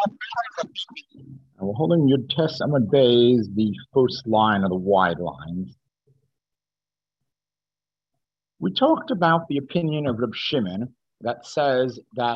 And we're holding Yud Tes Amud Beis, the first line of the wide lines. We talked about the opinion of Reb Shimon that says that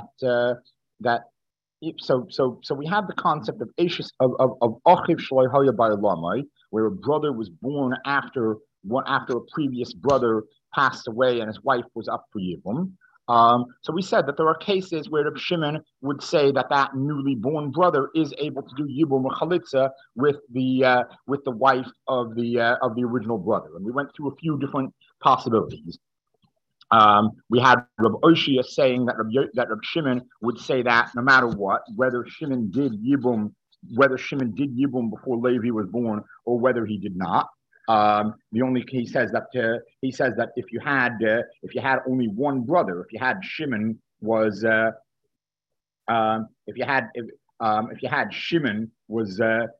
so we have the concept of Achish of Achiv Shloi Haya Ba'olamai, where a brother was born after a previous brother passed away and his wife was up for Yibum. So we said that there are cases where Reb Shimon would say that newly born brother is able to do Yibum or Chalitza with the wife of the original brother, and we went through a few different possibilities. We had Reb Oshia saying that Reb Shimon would say that no matter what, whether Shimon did Yibum before Levi was born or whether he did not. He says that if you had only one brother, if you had Shimon was if you had Shimon was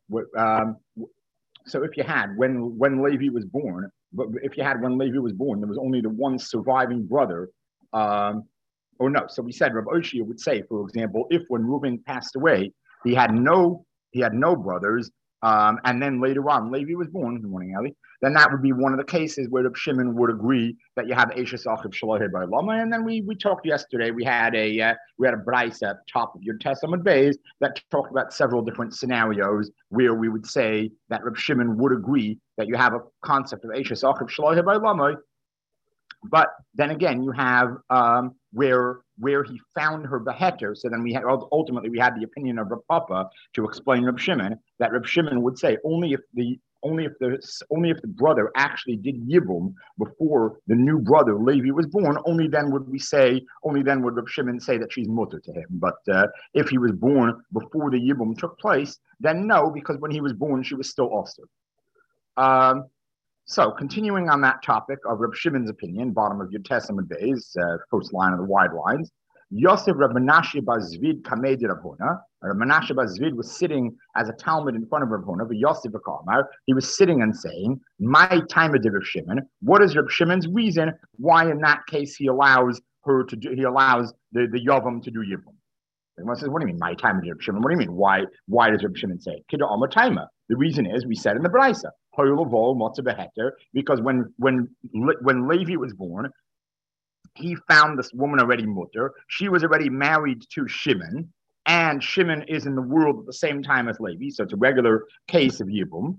so if you had when Levi was born. But if you had when Levi was born, there was only the one surviving brother, or no. So we said Rabbi Oshia would say, for example, if when Reuben passed away, he had no brothers, and then later on Levi was born. Good morning, Ali. Then that would be one of the cases where Reb Shimon would agree that you have Eishes Achiv Shaloi Ba'olamai. And then we talked yesterday. We had a brayse at the top of your Tes Amud Beis that talked about several different scenarios where we would say that Reb Shimon would agree that you have a concept of Eishes Achiv Shaloi Ba'olamai. But then again, you have where he found her beheter. So then ultimately we had the opinion of Reb Papa to explain Reb Shimon, that Reb Shimon would say only if the brother actually did Yibum before the new brother Levi was born, only then would Reb Shimon say that she's mutter to him. But if he was born before the Yibum took place, then no, because when he was born she was still also. So, continuing on that topic of Reb Shimon's opinion, bottom of your Tes Amud Beis, first line of the wide lines, Yosef Reb Menashe bar Zvid kamei de Rav Huna. Reb Menashe bar Zvid was sitting as a Talmud in front of Rav Huna, but Yosef Kamar, he was sitting and saying, "My time of Reb Shimon. What is Reb Shimon's reason why in that case he allows the Yavam to do Yibum?" Everyone says, "What do you mean, my time of Reb Shimon? What do you mean? Why does Reb Shimon say Kida Amar Taima?" The reason is we said in the Brayse, because when Levi was born, he found this woman already mutter. She was already married to Shimon, and Shimon is in the world at the same time as Levi, so it's a regular case of Yibum.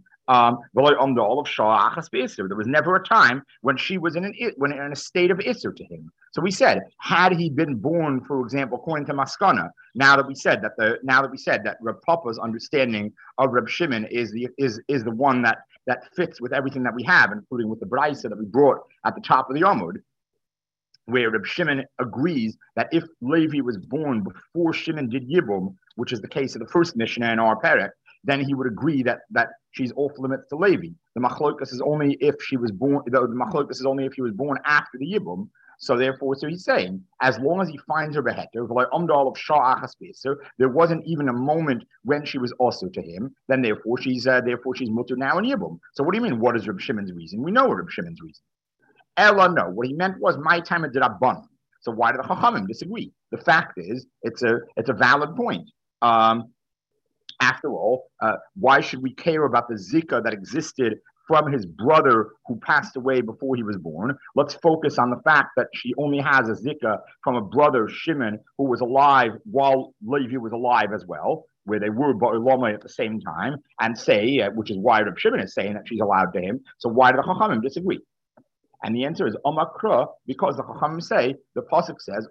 There was never a time when she was in a state of Isser to him. So we said, had he been born, for example, according to Maskana, now that we said that Reb Papa's understanding of Reb Shimon is the one that fits with everything that we have, including with the Brayse that we brought at the top of the Amud, where Reb Shimon agrees that if Levi was born before Shimon did Yibum, which is the case of the first Mishnah in our Perek, then he would agree that she's off limits to Levi. The machlokas is only if she was born. The machlokas is only if he was born after the Yibum. So he's saying, as long as he finds her beheter, there wasn't even a moment when she was also to him. Then therefore she's mutter now in Yibum. So what do you mean? What is Reb Shimon's reason? We know Reb Shimon's reason. Ella, no. What he meant was my time of Rabbanan. So why do the Chachamim disagree? The fact is, it's a valid point. After all, why should we care about the zika that existed from his brother who passed away before he was born? Let's focus on the fact that she only has a zika from a brother, Shimon, who was alive while Levi was alive as well, where they were Ba'olamai at the same time, and say, which is why Reb Shimon is saying that she's allowed to him. So why do the Chachamim disagree? And the answer is Omakra, because the Chachamim say, the Pasuk says,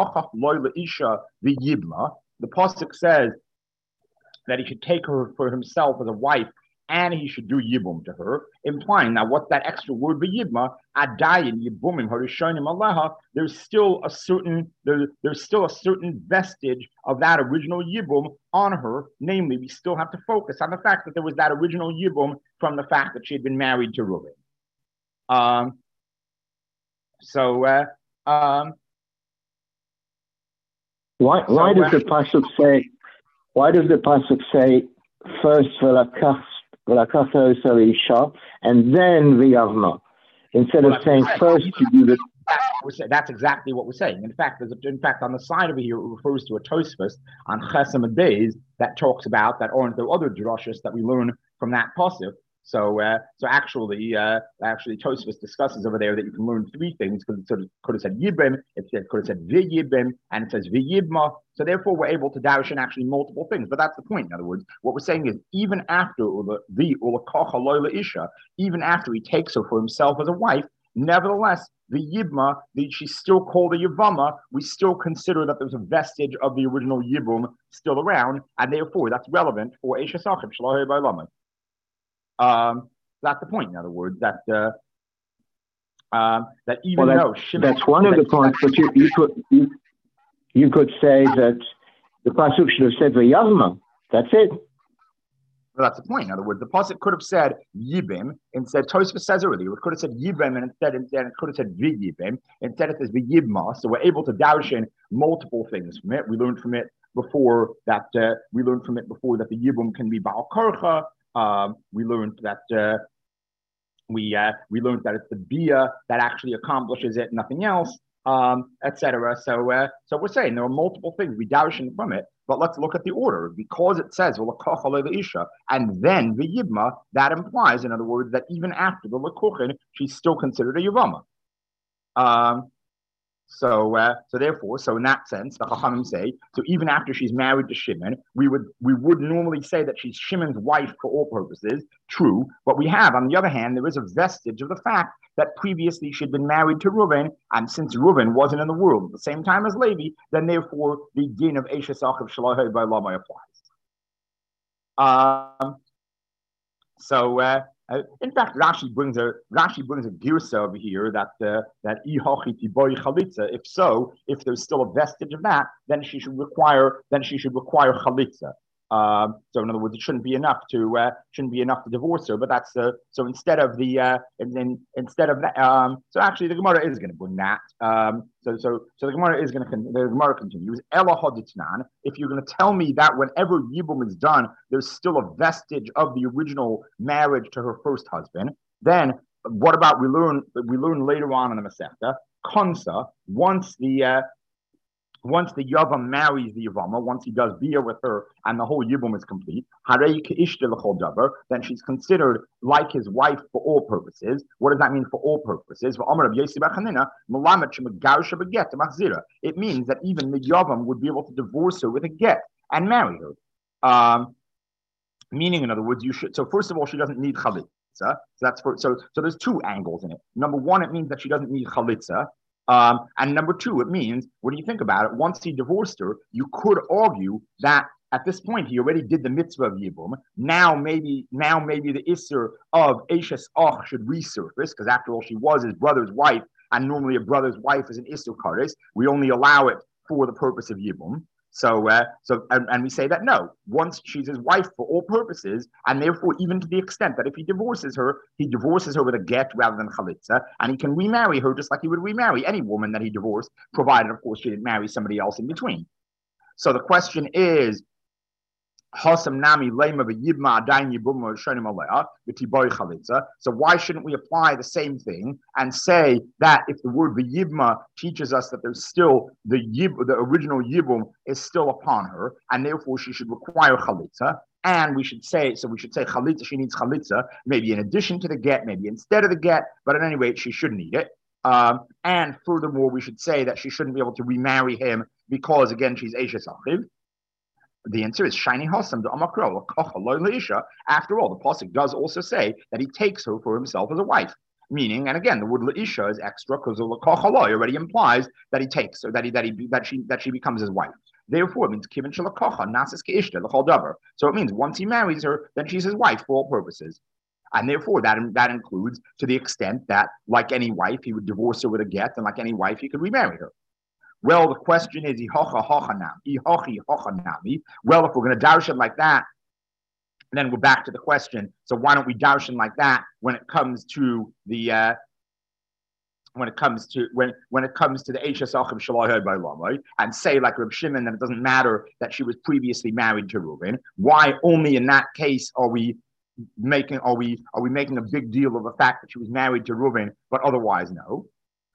the Pasuk says that he should take her for himself as a wife, and he should do yibum to her, implying that what's that extra word yibma? Adayin yibumim harishonim aleha. There's still a certain vestige of that original yibum on her. Namely, we still have to focus on the fact that there was that original yibum from the fact that she had been married to Reuben. Why does the pasuk say? Why does the pasuk say first v'lakach isha and then v'yavma, instead of saying first to do the? That's exactly what we're saying. In fact, on the side of it here, it refers to a Tosfos on Chesem Days that talks about that aren't there other drushes that we learn from that pasuk. So actually Tosfos discusses over there that you can learn three things because it could have said Yibim, could have said V'yibim, and it says V'yibma. So therefore, we're able to darshan actually multiple things. But that's the point. In other words, what we're saying is even after even after he takes her for himself as a wife, nevertheless, the Yibma, she's still called a Yivama, we still consider that there's a vestige of the original Yibum still around, and therefore that's relevant for Eshes Achim Shalahei Ba'Lamai. That's the point. In other words, that even though Shimon, that's one of the points, but you could say that the pasuk should have said V'yavma. That's it. Well, that's the point. In other words, the pasuk could have said Yibim, instead Tosfos says earlier, it could have said Yibim, and instead it could have said V'yibim. Instead it says V'yibma. So we're able to darshan multiple things from it. We learned from it before that the Yibum can be Baal Korcha. We learned that we learned that it's the Bia that actually accomplishes it, nothing else, etc. So we're saying there are multiple things we darshan from it. But let's look at the order. Because it says Isha and then the Yibma, that implies, in other words, that even after the Lekuchin, she's still considered a Yivama. So in that sense, the Chachamim say, so even after she's married to Shimon, we would normally say that she's Shimon's wife for all purposes, true, but we have, on the other hand, there is a vestige of the fact that previously she'd been married to Reuven, and since Reuven wasn't in the world at the same time as Levi, then therefore the din of Eshes Achim Shalahei Ba'Lamai applies. In fact, Rashi brings a girsa over here that if there's still a vestige of that, then she should require chalitza. So in other words, it shouldn't be enough to divorce her. But that's so instead of that. So actually, the Gemara is going to bring that. So the Gemara continues. Ela hoditnan. If you're going to tell me that whenever Yibum is done, there's still a vestige of the original marriage to her first husband, then what about we learn later on in the Masechta Konsa once the Yavam marries the Yavama, once he does Bia with her and the whole Yibum is complete, then she's considered like his wife for all purposes. What does that mean for all purposes? It means that even the Yavam would be able to divorce her with a get and marry her. Meaning, in other words, you should. So first of all, she doesn't need chalitza. So there's two angles in it. Number one, it means that she doesn't need chalitza. And number two, it means, when you think about it, once he divorced her, you could argue that at this point he already did the mitzvah of Yibum. Now maybe the Isser of Eshes Och should resurface, because after all, she was his brother's wife, and normally a brother's wife is an Isser Kares. We only allow it for the purpose of Yibum. So we say that no, once she's his wife for all purposes, and therefore even to the extent that if he divorces her with a get rather than chalitza, and he can remarry her just like he would remarry any woman that he divorced, provided of course she didn't marry somebody else in between. So the question is, so why shouldn't we apply the same thing and say that if the word v'yibma teaches us that there's still the original yibum is still upon her, and therefore she should require chalitza, and we should say chalitza, she needs chalitza, maybe in addition to the get, maybe instead of the get, but at any rate she should need it. And furthermore, we should say that she shouldn't be able to remarry him because again she's Eshes Achiv. The answer is shiny hosam to amakro. After all, the pasuk does also say that he takes her for himself as a wife. Meaning, and again, the word leisha is extra because the already implies that he takes her, that she becomes his wife. Therefore, it means kivin shalakocha nasis keishta l'chol davar. So it means once he marries her, then she's his wife for all purposes. And therefore, that includes to the extent that, like any wife, he would divorce her with a get, and like any wife, he could remarry her. Well, the question is, well, if we're going to darshan like that, then we're back to the question. So why don't we darshan like that when it comes to the when it comes to the Eshes Achim Shalahei Ba'Lamai, and say like Reb Shimon that it doesn't matter that she was previously married to Reuven? Why only in that case are we making a big deal of the fact that she was married to Reuven, but otherwise no?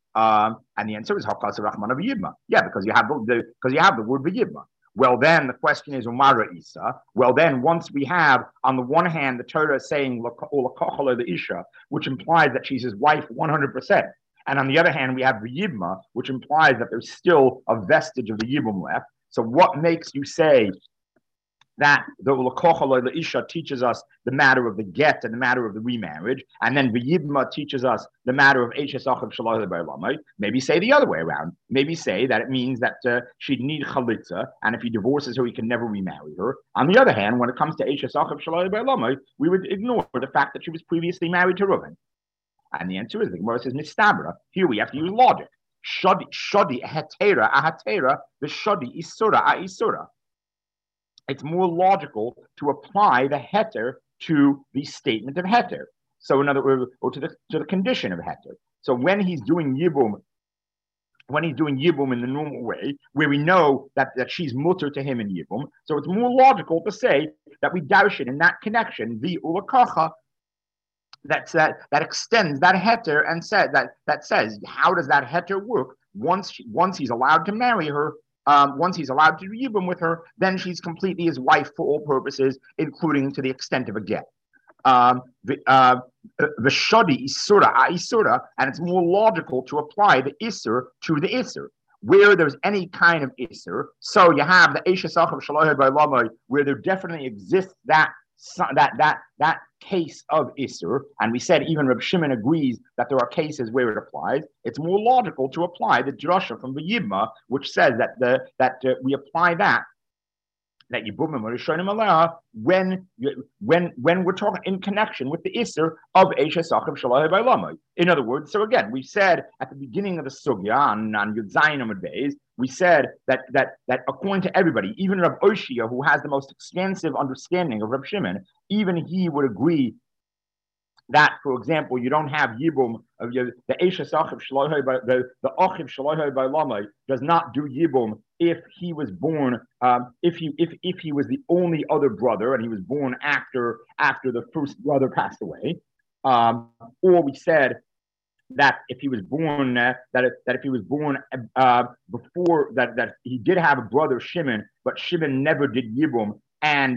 And the answer is Hakas Rahman of Yibma. Yeah, because you have the word V'yibma. Well, then the question is Umara Isa. Well, then once we have, on the one hand, the Torah saying the Isha, which implies that she's his wife 100%. And on the other hand, we have the Yibma, which implies that there's still a vestige of the Yibum left. So what makes you say that the Ulakocha the Isha teaches us the matter of the get and the matter of the remarriage, and then the Yibma teaches us the matter of Eishes Achiv Shaloi B'Olamai? Maybe say the other way around. Maybe say that it means that she'd need Chalitza, and if he divorces her, he can never remarry her. On the other hand, when it comes to Eishes Achiv Shaloi B'Olamai, we would ignore the fact that she was previously married to Reuven. And the answer is, the Gemara says, Mistabra. Here we have to use logic. Shadi hetera ahatera, the shadi isura a isura. It's more logical to apply the heter to the statement of heter. So in other words, or to the condition of heter. So when he's doing yibum in the normal way, where we know that she's mutter to him in yibum, so it's more logical to say that we dash it in that connection, the ulakacha, that extends that heter and says how does that heter work once he's allowed to marry her. Once he's allowed to do yibum with her, then she's completely his wife for all purposes, including to the extent of a get. The shadi isura a isura, and it's more logical to apply the isur to the isur. Where there's any kind of isur, so you have the Eishes Achiv Shaloi B'Olamai, where there definitely exists that case of Isser, and we said even Reb Shimon agrees that there are cases where it applies. It's more logical to apply the drasha from the Yibma, which says that we apply that Yibumim or Rishonim Aleha when we're talking in connection with the Isser of Eishes Achiv Shaloi B'Olamai. In other words, so again, we said at the beginning of the sugya on Yud Zayin Amud Beis, we said that according to everybody, even Rav Oshia, who has the most expansive understanding of Reb Shimon, even he would agree that, for example, you don't have yibum of the Eishes Achiv Shaloi the Achiv Shaloi B'Olamai does not do yibum if he was born if he was the only other brother and he was born after the first brother passed away, or we said that if he was born before that he did have a brother Shimon, but Shimon never did yibum and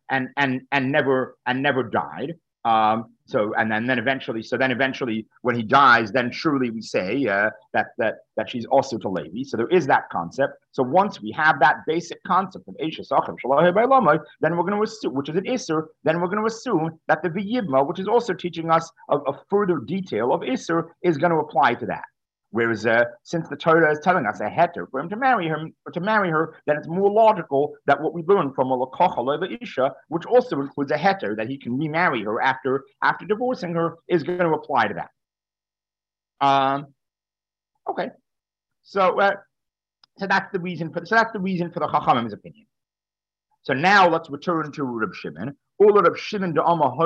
never died. So then eventually when he dies, then truly we say that she's also to Levi. So there is that concept. So once we have that basic concept of Eishes Achiv Shaloi B'Olamai, then we're going to assume, which is an Isser, then we're going to assume that the V'yibma, which is also teaching us a further detail of Isser, is going to apply to that. Whereas since the Torah is telling us a heter for him to marry her, then it's more logical that what we learn from a Lakocha Leva Isha, which also includes a heter that he can remarry her after divorcing her, is going to apply to that. Okay, so that's the reason for the Chachamim's opinion. So now let's return to Reb Shimon. So Reb Shimon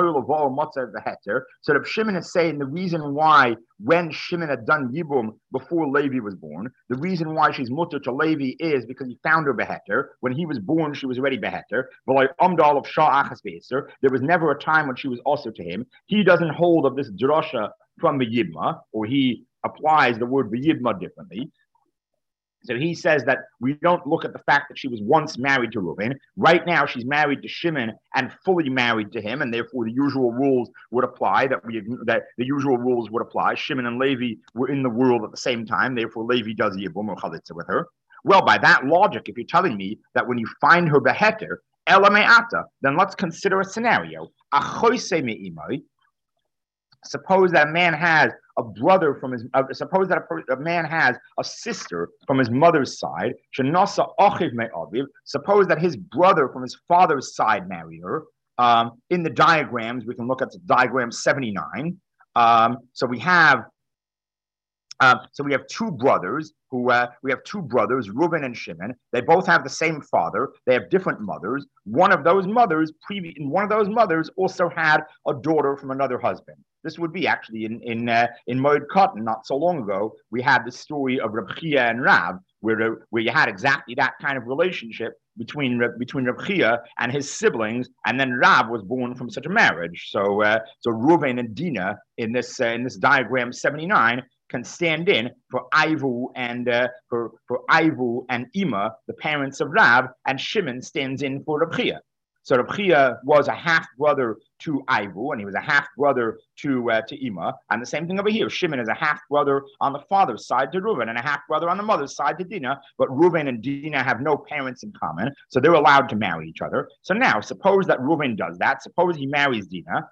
is saying the reason why when Shimon had done Yibum before Levi was born, the reason why she's mutter to Levi is because he found her beheter. When he was born, she was already beheter. There was never a time when she was also to him. He doesn't hold of this drasha from the Yibma, or he applies the word Yibma differently. So he says that we don't look at the fact that she was once married to Reuven. Right now, she's married to Shimon and fully married to him, and therefore the usual rules would apply. That the usual rules would apply. Shimon and Levi were in the world at the same time. Therefore, Levi does yibum or chalitza with her. Well, by that logic, if you're telling me that when you find her beheter, ela me'ata, then let's consider a scenario. Achoise me'imai. Suppose that a man has a brother from his. Suppose that a man has a sister from his mother's side. Shenasa achiv me'aviv. Suppose that his brother from his father's side married her. In the diagrams, we can look at the diagram 79. So we have two brothers Reuven and Shimon. They both have the same father. They have different mothers. One of those mothers also had a daughter from another husband. This would be actually in Moed Katan, not so long ago. We had the story of Reb Chia and Rav, where you had exactly that kind of relationship between Reb Chia and his siblings, and then Rav was born from such a marriage. So Reuven and Dinah in this diagram 79 can stand in for Ivu and for Ivu and Ima, the parents of Rav, and Shimon stands in for Reb Chia. So Reb Chia was a half brother to Ivu, and he was a half brother to Ima. And the same thing over here. Shimon is a half brother on the father's side to Reuven, and a half brother on the mother's side to Dinah. But Reuven and Dinah have no parents in common, so they're allowed to marry each other. So now, suppose that Reuven does that. Suppose he marries Dinah.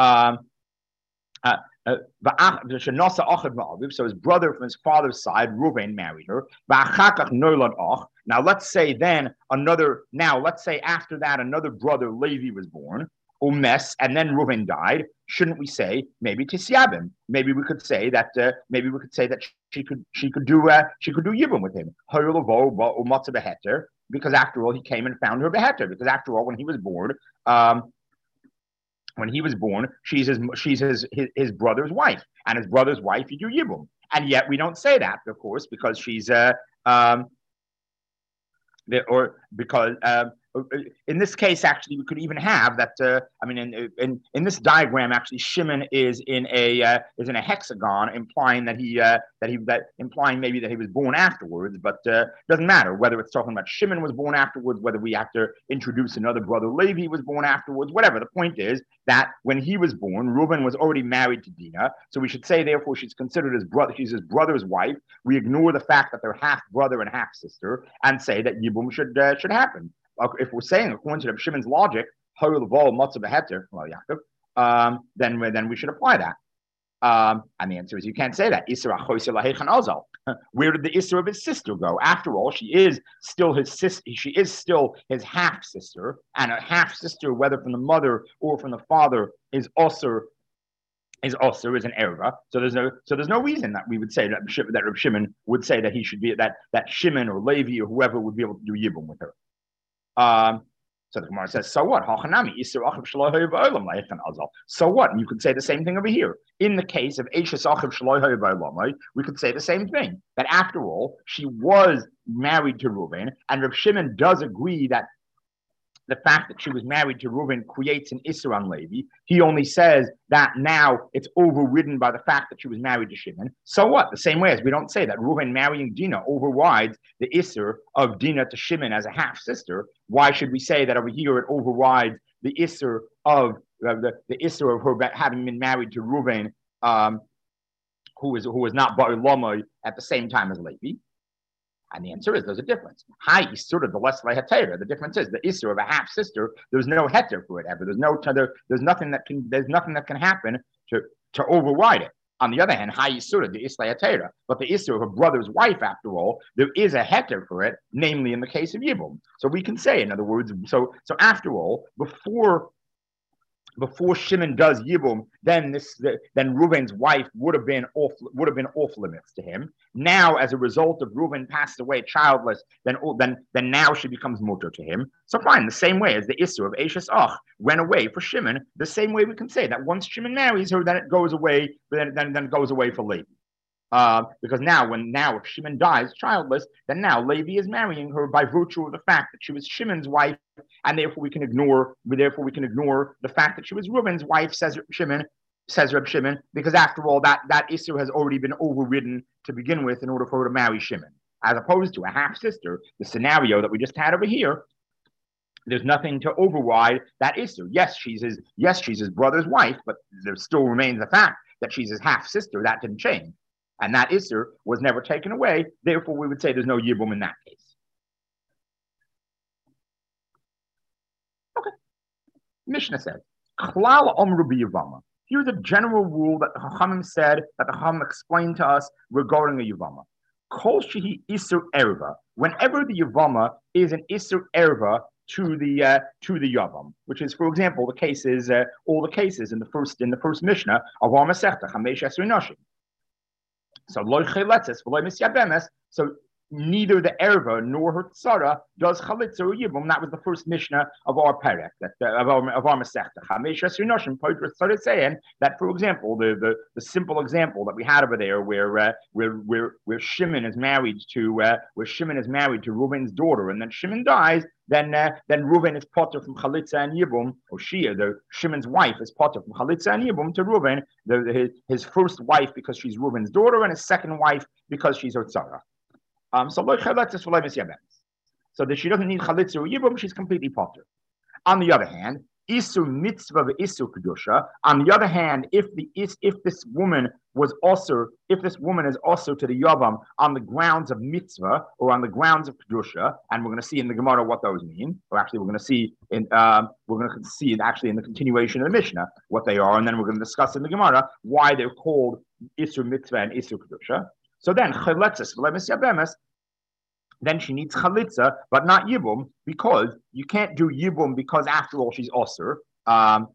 So his brother from his father's side, Reuven, married her. Now let's say let's say after that another brother, Levi, was born, Umes, and then Reuven died. Shouldn't we say maybe Tisyabim? Maybe we could say that she could do Yibum with him. Because after all, he came and found her beheter. Because after all, when he was born, she's his brother's wife, and his brother's wife, you do Yibum. And yet we don't say that, of course, because she's in this case, actually, we could even have that. In this diagram, actually, Shimon is in a hexagon, implying that implying maybe that he was born afterwards. But doesn't matter whether it's talking about Shimon was born afterwards, whether we have to introduce another brother, Levi, was born afterwards, whatever. The point is that when he was born, Reuben was already married to Dinah, so we should say therefore she's considered his brother. She's his brother's wife. We ignore the fact that they're half brother and half sister, and say that Yibum should happen. If we're saying according to Shimon's logic, then we should apply that. And the answer is you can't say that. Where did the Isra of his sister go? After all, she is still his sister. She is still his half sister, and a half sister, whether from the mother or from the father, is an erva. So there's no reason that we would say that Reb Shimon would say that he should be that Shimon or Levi or whoever would be able to do Yibum with her. So the Gemara says, so what? So what? And you could say the same thing over here. In the case of Eishes Achiv Shelo Ba'olamai, we could say the same thing. That after all, she was married to Reuven, and Reb Shimon does agree that the fact that she was married to Reuven creates an Isser on Levi. He only says that now it's overridden by the fact that she was married to Shimon. So what? The same way as we don't say that Reuven marrying Dinah overrides the Isser of Dinah to Shimon as a half sister. Why should we say that over here it overrides the Isser of the Isser of her having been married to Reuven, who is not Ba'il Lamai at the same time as Levi? And the answer is there's a difference. High Isur, the less Lehatera. The difference is the Isur of a half sister. There's no heter for it ever. There's nothing that can happen to override it. On the other hand, High Isur, the Isla. But the Isur of a brother's wife, after all, there is a heter for it, namely in the case of Yibum. So we can say, in other words, so after all, before Shimon does Yibum, then Reuven's wife would have been off limits to him. Now, as a result of Reuven passed away childless, then now she becomes mutter to him. So fine, the same way as the Isser of Eishes Ach went away for Shimon, the same way we can say that once Shimon marries her, then it goes away. Then it goes away for Levi. Because now if Shimon dies childless, then now Levi is marrying her by virtue of the fact that she was Shimon's wife, and therefore we can ignore the fact that she was Reuben's wife, says Reb Shimon, because after all that issue has already been overridden to begin with in order for her to marry Shimon, as opposed to a half sister, the scenario that we just had over here. There's nothing to override that issue. Yes, she's his brother's wife, but there still remains the fact that she's his half sister. That didn't change. And that Isser was never taken away. Therefore, we would say there's no Yibum in that case. Okay. Mishnah says, Klal Omru b'Yavama. Here's a general rule that the Chachamim said, that the Chachamim explained to us regarding a Yavama. Kol shehi Isser Erva. Whenever the Yavama is an Isser Erva to the Yavam, which is, for example, all the cases in the first Mishnah of our Masechta Chamesh Esrei Nashim. So neither the erva nor her tzara does chalitza or yibum. That was the first mishnah of our perek, of our masechta. Chameshes Rinoshim Poitras started saying that, for example, the simple example that we had over there, where Shimon is married to Reuven's daughter, and then Shimon dies. Then Reuven is potter from chalitza and yibum, or Shimon's wife is potter from chalitza and yibum to Reuven, his first wife because she's Reuven's daughter, and his second wife because she's her tzara. So that she doesn't need chalitza or yibum, she's completely potter. On the other hand, isur mitzvah isur kedusha. On the other hand, if this woman is also to the yavam on the grounds of mitzvah or on the grounds of kedusha, and we're going to see in the Gemara what those mean. Or actually, we're going to see in the continuation of the Mishnah what they are, and then we're going to discuss in the Gemara why they're called isur mitzvah and isur kedusha. So then then she needs chalitza, but not yibum, because you can't do yibum because after all she's osir, on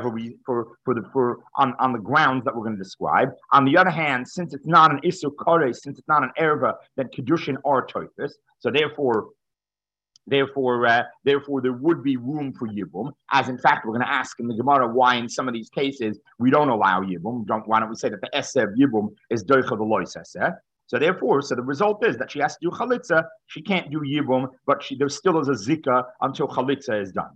the grounds that we're going to describe. On the other hand, since it's not an isur kore, since it's not an erva, then kedushin are toifus. So therefore there would be room for yibum. As in fact, we're going to ask in the Gemara why in some of these cases we don't allow yibum. Why don't we say that the eseh of yibum is doicha v'lois eseh? So therefore, the result is that she has to do chalitza. She can't do yibum, but there still is a zika until chalitza is done.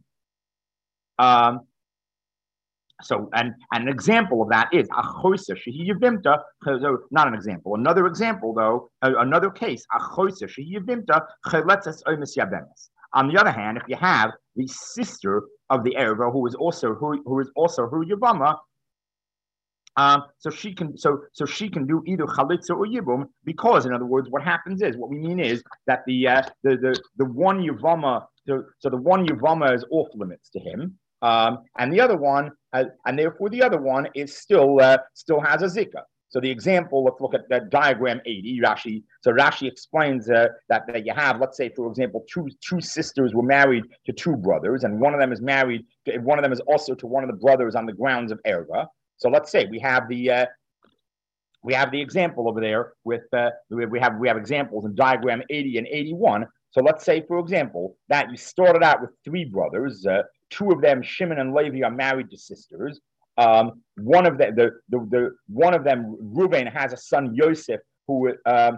So an example of that is achoisa shehi yivimta. Not an example. Another example, though, another case achoisa shehi yivimta chaletzes oimis yabemes. On the other hand, if you have the sister of the erva who is also her yavama. So she can do either chalitza or yibum, because in other words, what we mean is that the one yavama, so the one yavama is off limits to him, and the other one, and therefore the other one is still has a zika. So the example, let's look at that diagram 80. Rashi explains that you have, let's say, for example, two sisters were married to two brothers, and one of them is also to one of the brothers on the grounds of erva. So let's say we have the example over there with we have examples in diagram 80 and 81. So let's say, for example, that you started out with three brothers. Two of them, Shimon and Levi, are married to sisters. One of them, Reuven has a son Yosef, who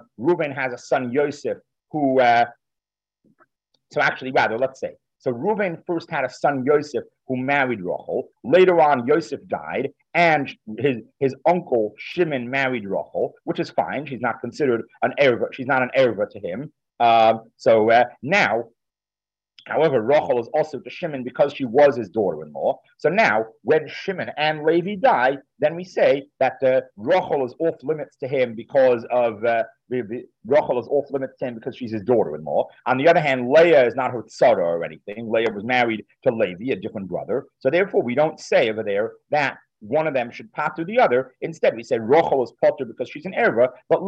So Reuven first had a son Yosef who married Rachel. Later on, Yosef died, and his uncle Shimon married Rachel, which is fine. She's not considered an erva. She's not an erva to him. Now, however, Rachel is also to Shimon because she was his daughter-in-law. So now, when Shimon and Levi die, then we say that Rachel is off limits to him because of Rachel is off limits to him because she's his daughter-in-law. On the other hand, Leah is not her tzara or anything. Leah was married to Levi, a different brother. So therefore, we don't say over there that one of them should pater the other. Instead, we say Rachel is pater because she's an erva, but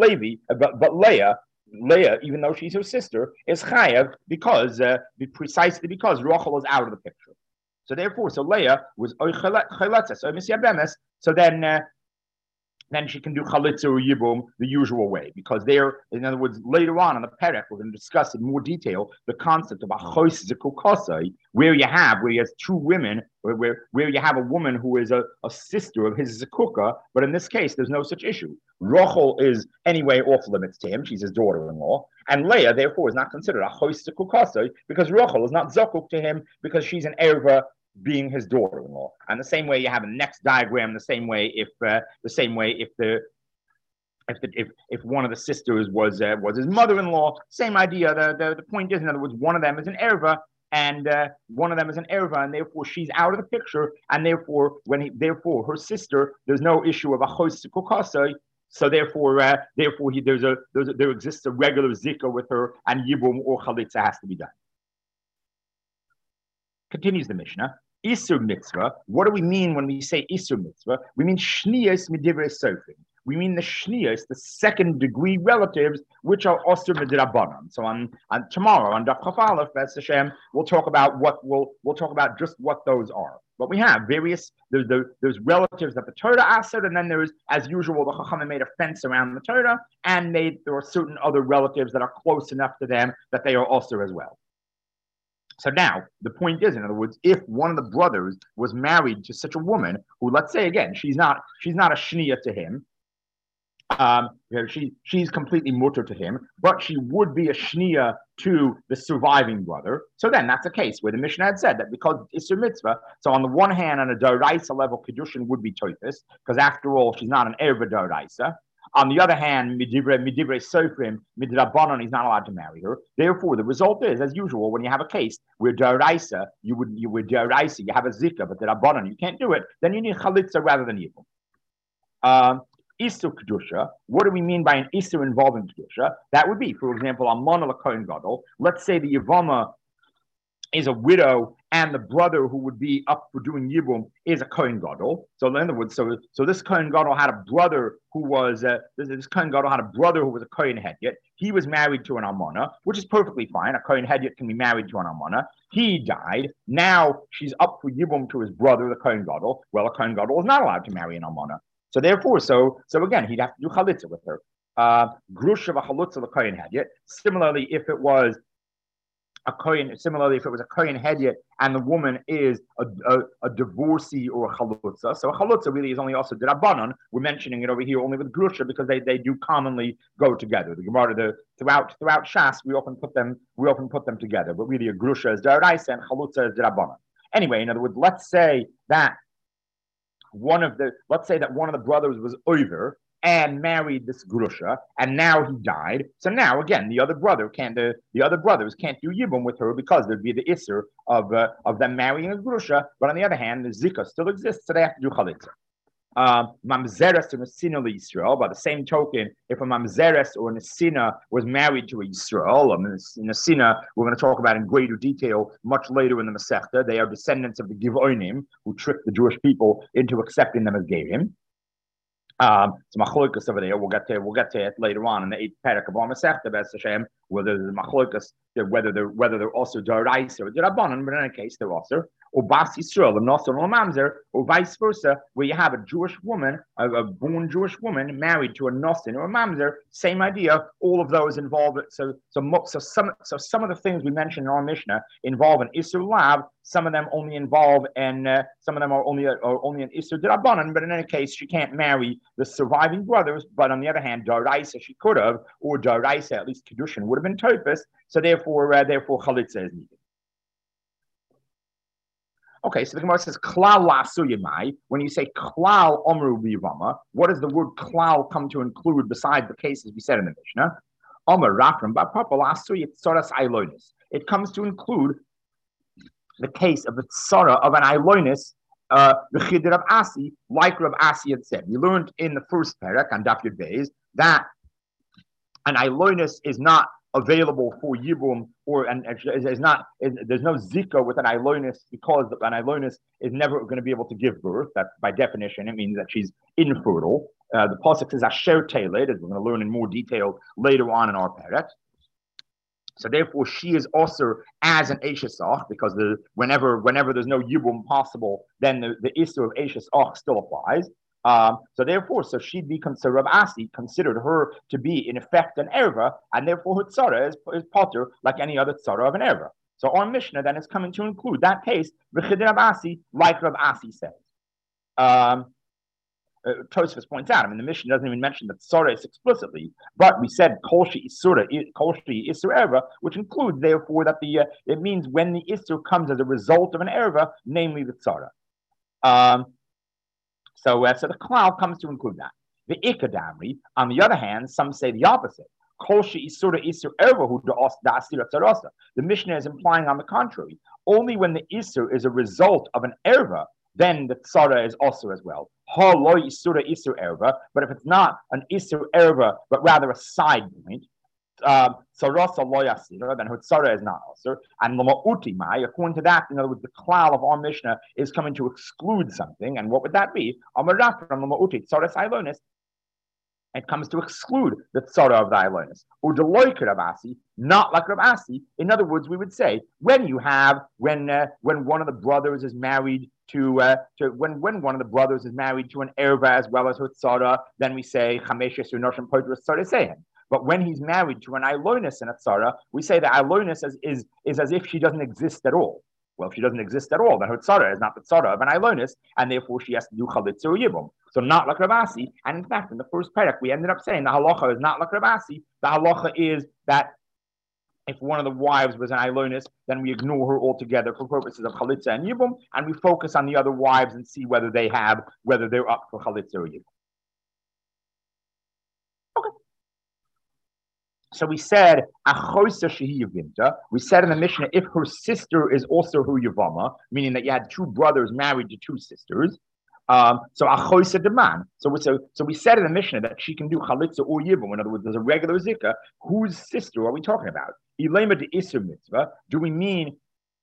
Leah, even though she's her sister, is chayav precisely because Rachel is out of the picture. So therefore, Leah was oichalatzes. So then she can do chalitza or yibum the usual way, because in other words, later on in the perek, we're going to discuss in more detail the concept of achos zekukasai, where he has two women, where you have a woman who is a sister of his zekuka, but in this case, there's no such issue. Rachel is anyway off limits to him; she's his daughter-in-law, and Leah therefore is not considered achos zekukasai because Rachel is not zakuk to him because she's an erva, being his daughter-in-law. And the same way you have a next diagram, the same way if one of the sisters was his mother-in-law, same idea. The point is, in other words, one of them is an erva, and one of them is an erva, and therefore she's out of the picture, and therefore her sister, there's no issue of achos kukasai. So therefore there exists a regular zika with her, and yibum or chalitza has to be done. Continues the Mishnah. Isur mitzvah. What do we mean when we say Isur mitzvah? We mean shniyos midivrei sofrim. We mean the shniyos, the second degree relatives, which are osur midrabanan. So on tomorrow on Daf Chaf Aleph, B'ez Hashem, we'll talk about just what those are. But we have various, there's relatives that the Torah asked, and then there's, as usual, the Chachamim made a fence around the Torah, and there are certain other relatives that are close enough to them that they are also as well. So now, the point is, in other words, if one of the brothers was married to such a woman who, let's say again, she's not a shniya to him, she's completely mutter to him, but she would be a shniya to the surviving brother. So then that's a case where the Mishnah had said that because it's a mitzvah, so on the one hand, on a daraisa level, kedushin would be toifus, because after all, she's not an erva daraisa. On the other hand, midivrei sofrim, midrabanan, he's not allowed to marry her. Therefore, the result is, as usual, when you have a case where daraisa, you daraisa, you have a zika, but the rabbanan, you can't do it, then you need chalitza rather than yibum. Isur Kedusha, what do we mean by an Isur involving Kedusha? That would be, for example, Almana L'Kohen Gadol. Let's say the Yavama is a widow and the brother who would be up for doing Yibum is a Kohen Gadol. So in other words, so this Kohen Gadol had a brother who was, this Kohen Gadol had a brother who was a Kohen Hedyot. He was married to an Almana, which is perfectly fine. A Kohen Hedyot can be married to an Almana. He died. Now she's up for Yibum to his brother, the Kohen Gadol. Well, a Kohen Gadol is not allowed to marry an Almana. So therefore, so again, he'd have to do chalitza with her. Grusha v'chalutza l'kohen hedyot. Similarly, if it was a kohen hedyot and the woman is a divorcee or a chalutza. So a chalutza really is only also d'Rabbanan. We're mentioning it over here only with grusha because they do commonly go together. The Gemara, throughout Shas, we often put them together. But really, a grusha is d'Oraisa and chalutza is d'Rabbanan. Anyway, in other words, let's say that one of the brothers was over and married this grusha, and now he died. So now again, the other brothers can't do yibum with her because there'd be the isser of them marrying a grusha. But on the other hand, the zika still exists, so they have to do chalitza. Mamzeres or Nesina Yisrael. By the same token, if a Mamzeres or Nesina was married to a Yisrael, Nesina, we're going to talk about in greater detail much later in the Masechta. They are descendants of the Givonim who tricked the Jewish people into accepting them as Gerim. So machlokas over there. We'll get to it later on in the 8th parak of our Masechta, B'ez Hashem, whether the machlokas, whether they're also daraisa or derabanan, but in any case they're also or bas Yisrael, the nosor or mamzer, or vice versa, where you have a Jewish woman, a born Jewish woman married to a nosin or a mamzer. Same idea. All of those involve. So some of the things we mentioned in our Mishnah involve an isur lav. Some of them only involve, and some of them are only an isur derabanan. But in any case, she can't marry the surviving brothers. But on the other hand, daraisa she could have, or daraisa at least kedushin would have been topus. So therefore chalitza is needed. Okay, so the Gemara says klal la'asuyimai. When you say klal omru b'yivama, what does the word klal come to include besides the cases we said in the Mishnah? Omer rafram ba'papa la'asuyit tzoras ailonis. It comes to include the case of the tzara of an ailonis, the chidr of Asi, like Rav Asi had said. We learned in the first parak on Daf Yud Beis that an ailonis is not available for Yibum, there's no zika with an ailonis because an ailonis is never going to be able to give birth. That by definition, it means that she's infertile. The pasuk says asher teled, as we're going to learn in more detail later on in our parak. So therefore, she is also as an Eishesach, because whenever there's no Yibum possible, then the issue of Eishesach still applies. So therefore, she'd be considered, Rav Asi considered her to be in effect an erva, and therefore her tzara is potter like any other tzara of an erva. So our Mishnah then is coming to include that case, v'chidr Rav Asi, like Rav Asi says. Tosfos points out, I mean, the Mishnah doesn't even mention the tzara explicitly, but we said kolshi isur erva, which includes therefore that it means when the isur comes as a result of an erva, namely the tzara. So the klal comes to include that. The ikadamri, on the other hand, some say the opposite. Kolshi isura isur erva hu da'asira tzarasa. The Mishnah is implying on the contrary. Only when the isur is a result of an erva, then the tzara is also as well. Ha lo isura isur erva. But if it's not an isur erva, but rather a side point, tzarasa lo yasira, then her tzara is not also. And l'ma'uti mai, according to that, in other words, the klal of our Mishnah is coming to exclude something. And what would that be? Amaraf from l'ma'uti tzara ailonis. It comes to exclude the tzara of the Ailonis. Udeloik Rabasi, not like Rabasi. In other words, we would say when one of the brothers is married to when one of the brothers is married to an erva as well as her tzara, then we say chameshes unoshim poitras tzara sehem. But when he's married to an Ailonis and a tzara, we say that Ailonis is as if she doesn't exist at all. Well, if she doesn't exist at all, then her tzara is not the tzara of an Ailonis, and therefore she has to do chalitza or yibum. So not like Rabasi. And in fact, in the first parak, we ended up saying the halacha is not like Rabasi. The halacha is that if one of the wives was an Ailonis, then we ignore her altogether for purposes of chalitza and yibum, and we focus on the other wives and see whether they're up for chalitza or yibum. So we said, we said in the Mishnah, if her sister is also her Yavama, meaning that you had two brothers married to two sisters, so achoisa deman. So we said in the Mishnah that she can do chalitza or yibum. In other words, there's a regular zikah. Whose sister are we talking about? Ilema de isur mitzvah. Do we mean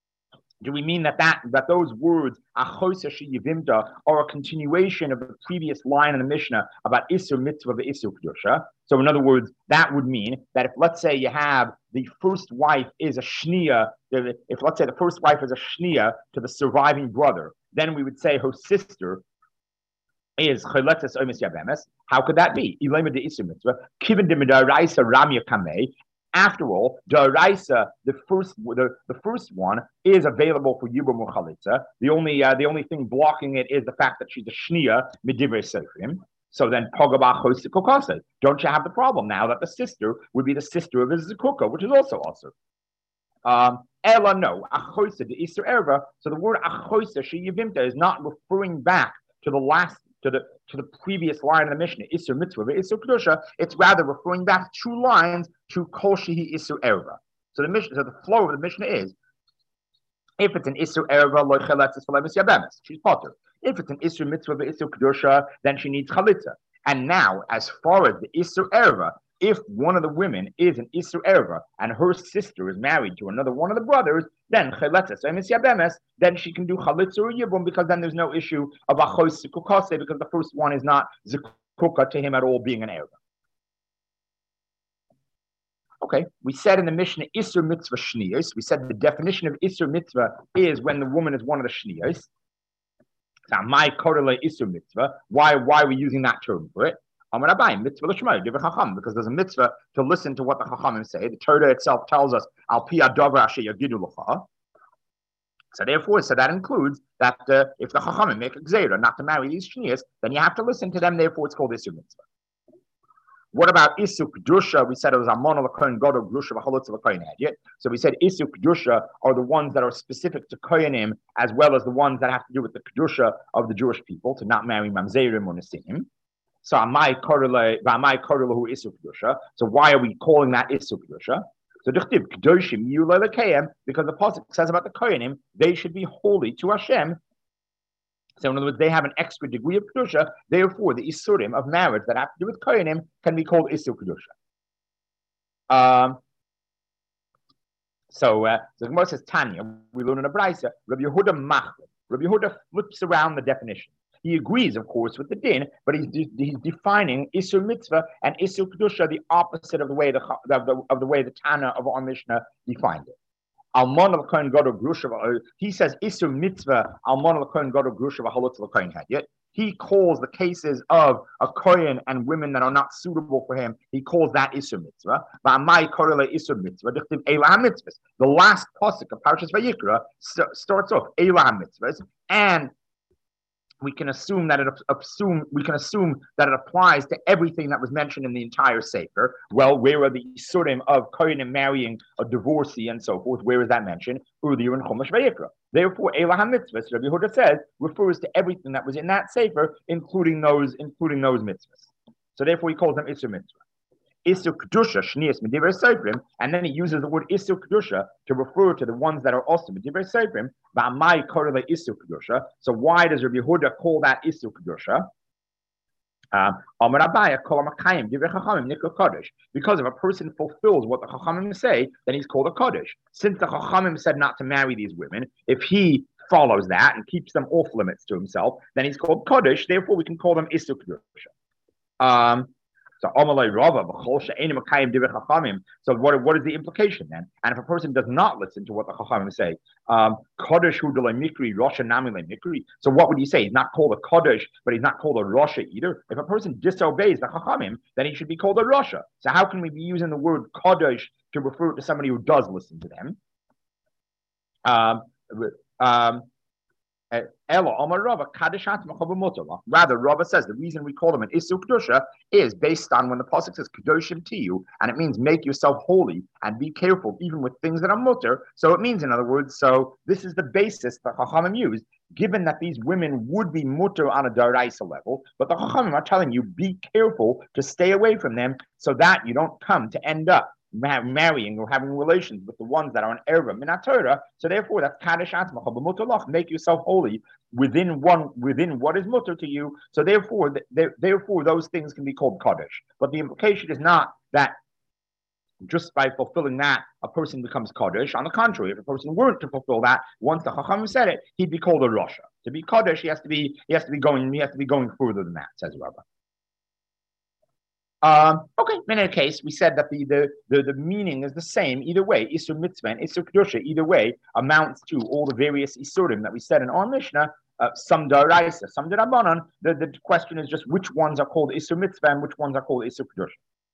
that those words achoisa sheyivimta are a continuation of the previous line in the Mishnah about isur mitzvah the isur kedusha? So in other words, that would mean that if let's say you have the first wife is a shnia, if let's say the first wife is a shnia to the surviving brother, then we would say her sister is chayletes omis yabemes. How could that be? Ilema de isur mitzvah kiven de midaraisa ramya kamei. After all, Daraisa, the first one is available for Yibum or Chalitza. The only thing blocking it is the fact that she's a Shnia Midivrei Sefrim. So then Pogabach Hosikokase. Don't you have the problem now that the sister would be the sister of his Zikuka, which is also also. Ella no, Achoisa the Isser Erva. So the word Achoisa Sheyivimta is not referring back to the previous line in the Mishnah, Isser Mitzvah, Isser Kedusha. It's rather referring back 2 lines to Kol Shehi Isser Erva. So the flow of the Mishnah is, if it's an Isser Erva, Lo Cheletzes V'Lemis Yabemes, she's potter. If it's an Isser Mitzvah, Isser Kedusha, then she needs Chalitza. And now, as far as the Isser Erva, if one of the women is an Isser Erva and her sister is married to another one of the brothers, then then she can do Chalitza or Yibum, because then there's no issue of Achos Sikukase, because the first one is not Zikuka to him at all being an Erva. Okay, we said in the Mishnah Isser Mitzvah Shniyos. We said the definition of Isser Mitzvah is when the woman is one of the Shniyos. Now, my korele Isser Mitzvah. Why are we using that term for it? Because there's a mitzvah to listen to what the Chachamim say. The Torah itself tells us, Al pi adavra asher yagidu lecha. So therefore, that includes that if the Chachamim make a gzeira not to marry these shniyas, then you have to listen to them. Therefore, it's called Isur Mitzvah. What about Isur Kedusha? We said it was Amon l'kohen gadol Kedusha v'chalutza l'kohen hadiyat. So we said Isur Kedusha are the ones that are specific to kohenim, as well as the ones that have to do with the Kedusha of the Jewish people, to not marry mamzerim or nesinim. So amai korele hu Isur Kedusha. So why are we calling that Isur Kedusha? So dichtiv kedoshim yulei lekayim, because the pasuk says about the kohenim, they should be holy to Hashem. So in other words, they have an extra degree of kedusha. Therefore, the isurim of marriage that have to do with kohenim can be called isur kedusha. So the Gemara says Tanya. We learn in a brayso. Rabbi Yehuda Machlin. Rabbi Yehuda flips around the definition. He agrees, of course, with the din, but he's defining Isur Mitzvah and Isur Kedusha the opposite of the way the way the Tana of our Mishnah defined it. Almon al Kohen Gadol Grusha. He says Isur Mitzvah Almon al Kohen Gadol Grusha v'Halutz al Kohen Hadiyat. He calls the cases of a Kohen and women that are not suitable for him, he calls that Isur Mitzvah. V'amai korele Isur Mitzvah. Eila Mitzvahs. The last pasuk of Parshas Vayikra starts off Eila Mitzvahs, and we can assume that it applies to everything that was mentioned in the entire Sefer. Well, where are the isurim of kohenim marrying a divorcee and so forth? Where is that mentioned? Earlier in Chumash Vayikra. Therefore, Eila HaMitzvahs, Rabbi Yehuda says, refers to everything that was in that Sefer, including those mitzvahs. So therefore, he calls them Isur Mitzvah. Isur Kedusha, Shnias Medivrei Sofrim, and then he uses the word Isur Kedusha to refer to the ones that are also Medivrei Sofrim. V'amai korele Isur Kedusha. So why does Rabbi Yehuda call that Isur Kedusha? Because if a person fulfills what the Chachamim say, then he's called a Kodesh. Since the Chachamim said not to marry these women, if he follows that and keeps them off limits to himself, then he's called Kodesh. Therefore, we can call them Isur Kedusha. So Amalei Rava, so what is the implication then? And if a person does not listen to what the Chachamim say, Kodesh hu mikri, Rosha nami mikri. So what would you say? He's not called a Kodesh, but he's not called a Rosha either. If a person disobeys the Chachamim, then he should be called a Rosha. So how can we be using the word Kodesh to refer to somebody who does listen to them? Rather, Rava says the reason we call them an Isur Kedusha is based on when the pasuk says Kedoshim to you, and it means make yourself holy and be careful even with things that are mutter. So it means, in other words, so this is the basis that Chachamim used, given that these women would be mutter on a daraisa level, but the Chachamim are telling you be careful to stay away from them so that you don't come to end up marrying or having relations with the ones that are an erva minat Torah. So therefore, that's kadosh atzmacha b'mutalach. Make yourself holy within what is mutter to you. So therefore, those things can be called kadosh. But the implication is not that just by fulfilling that a person becomes kadosh. On the contrary, if a person weren't to fulfill that, once the Chacham said it, he'd be called a rasha. To be kadosh, he has to be going further than that, says Rabbah. Okay, in any case, we said that the meaning is the same either way. Isur mitzvah and Isur kedusha either way amounts to all the various isurim that we said in our Mishnah. Some daraisa, some derabanan. The question is just which ones are called Isur mitzvah and which ones are called Isur kedusha.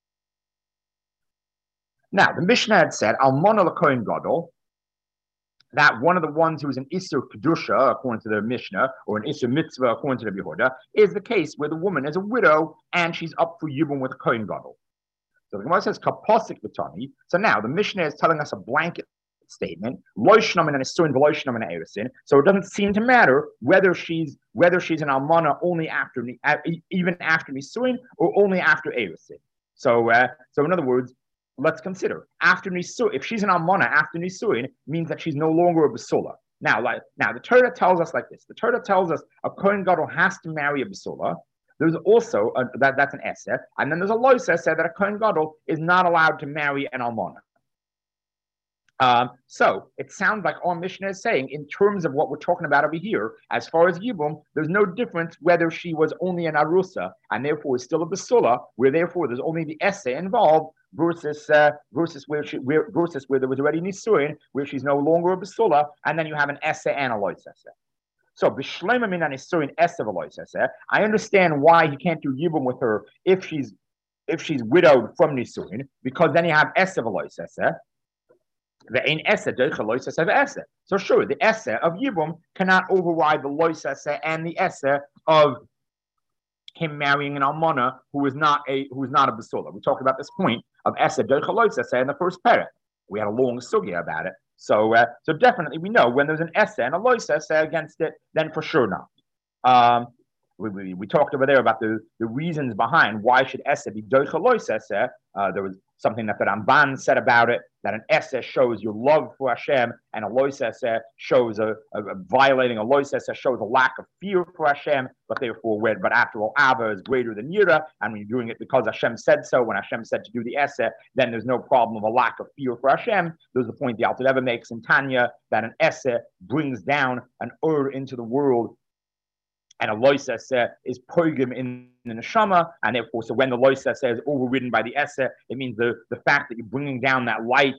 Now, the Mishnah had said almana l'kohen gadol, that one of the ones who is an Isur Kedusha, according to the Mishnah, or an Isur Mitzvah, according to the Yehuda, is the case where the woman is a widow and she's up for Yibum with a Kohen Gadol. So the Gemara says, Kaposik V'tani. So now the Mishnah is telling us a blanket statement, Loishnam and an Isurin, Veloishnam and an Eresin. So it doesn't seem to matter whether she's an Almana only after, even after Nisuin, or only after Eresin. So in other words, let's consider after Nisuin. If she's an Almana after Nisuin, means that she's no longer a Basula. Now the Torah tells us like this. The Torah tells us a Kohen Gadol has to marry a Basula. There's also that's an Eseh, and then there's a Lois Eseh that a Kohen Gadol is not allowed to marry an Almana. So it sounds like our Mishnah is saying, in terms of what we're talking about over here, as far as Yibum, there's no difference whether she was only an Arusa and therefore is still a Basula, where therefore there's only the Eseh involved, versus where there was already Nisuin, where she's no longer a Basula, and then you have an Eseh and a Lois Eseh. So b'shleima min Nisuin Eseh v'Lois Eseh. I understand why he can't do Yibum with her if she's widowed from Nisuin, because then you have Eseh v'Lois Eseh. So sure, the Eseh of Yibum cannot override the Lois Eseh and the Eseh of him marrying an Almana who is not a Basula. We talked about this point of Eseh Deicha Lois Eseh in the first parak. We had a long sugya about it. So definitely we know when there's an Eseh and a Lois Eseh against it, then for sure not. We talked over there about the reasons behind why should Eseh be Deicha Lois Eseh. There was something that the Ramban said about it, that an Eseh shows your love for Hashem, and a Lois Eseh shows a violating a Lois Eseh shows a lack of fear for Hashem, but after all, Abba is greater than Yira, and when you're doing it because Hashem said so, when Hashem said to do the Eseh, then there's no problem of a lack of fear for Hashem. There's the point the Alter Rebbe makes in Tanya, that an Eseh brings down an into the world, and a Lois Eseh is pogim in the neshama, and therefore, so when the Lois Eseh is overridden by the Eseh, it means the fact that you're bringing down that light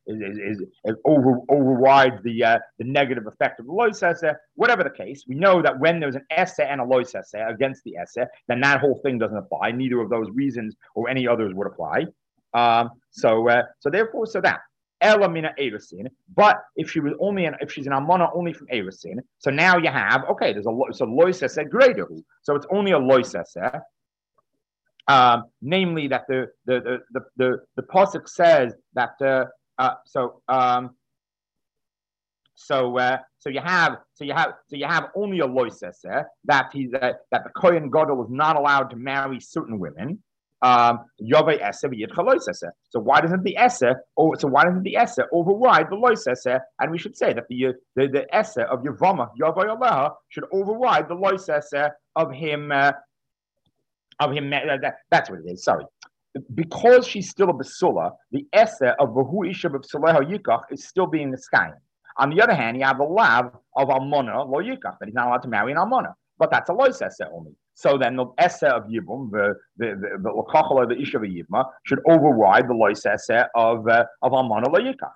overrides the negative effect of the Lois Eseh. Whatever the case, we know that when there's an Eseh and a Lois Eseh against the Eseh, then that whole thing doesn't apply. Neither of those reasons or any others would apply. So that. Elamina Eresin, but if she's an Almana only from Eresin, so now you have there's a Lois Eseh greater, so it's only a Lois Eseh, namely that the pasuk says that so you have only a Lois Eseh that the Kohen Gadol is not allowed to marry certain women. So why doesn't the Eseh override the Lois Eseh? And we should say that the Eseh of Yavama Yavai Aleha should override the Lois Eseh of him. That's what it is. Sorry, because she's still a Basula, the Eseh of Vahu Isha B'Psaleha Yikach is still being the Skayim. On the other hand, you have the Lav of Almona Lo Yikach, that he's not allowed to marry an Almona. But that's a Lois Eseh only. So then the esse of Yibum, the Lakachal of the Ish of a Yibma, should override the lois esse of Almana Layikach.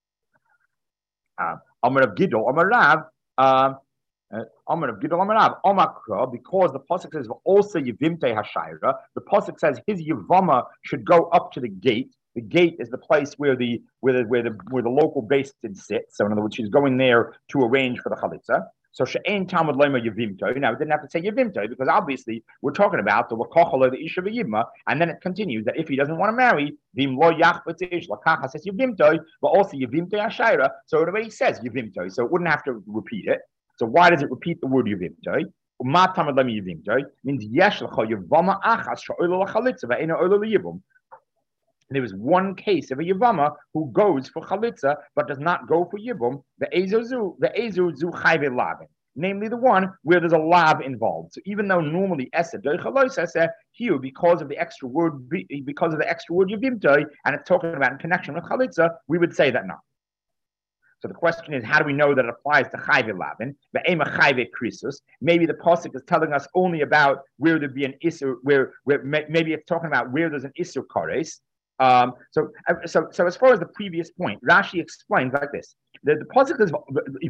Amar of Gidol, Amar Rav, Amar of Gidol, Amar Rav, Omakra, because the pasuk says also Yivimte Hashayra, the pasuk says his Yivama should go up to the gate. The gate is the place where the local beis din sits. So in other words, she's going there to arrange for the chalitza. So she'ain Talmud Lema Yevimto. Now it didn't have to say Yevimto because obviously we're talking about the Lakachal, the Isha V'Yivma, and then it continues that if he doesn't want to marry, Vim Lo Yachbatish Lakacha says Yevimto, but also Yevimto Ashayra. So it already says Yevimto, so it wouldn't have to repeat it. So why does it repeat the word Yevimto? Ma Talmud Lema Yevimto means Yesh Lacha Yevama Achas Sha'ola Lachalitza Ve'ena Ola Liyivum. There is one case of a Yavama who goes for Chalitza but does not go for Yibum, the Ezu Zu Chayve Lavin, namely the one where there's a lav involved. So even though normally Esed, here because of the extra word Yavimtoi, and it's talking about in connection with Chalitza, we would say that not. So the question is, how do we know that it applies to Chayve Lavin? The Ema Chayve Krisus. Maybe the pasuk is telling us only about where there'd be an Isur, where maybe it's talking about where there's an Isur Kores. So as far as the previous point, Rashi explains like this: the pasuk is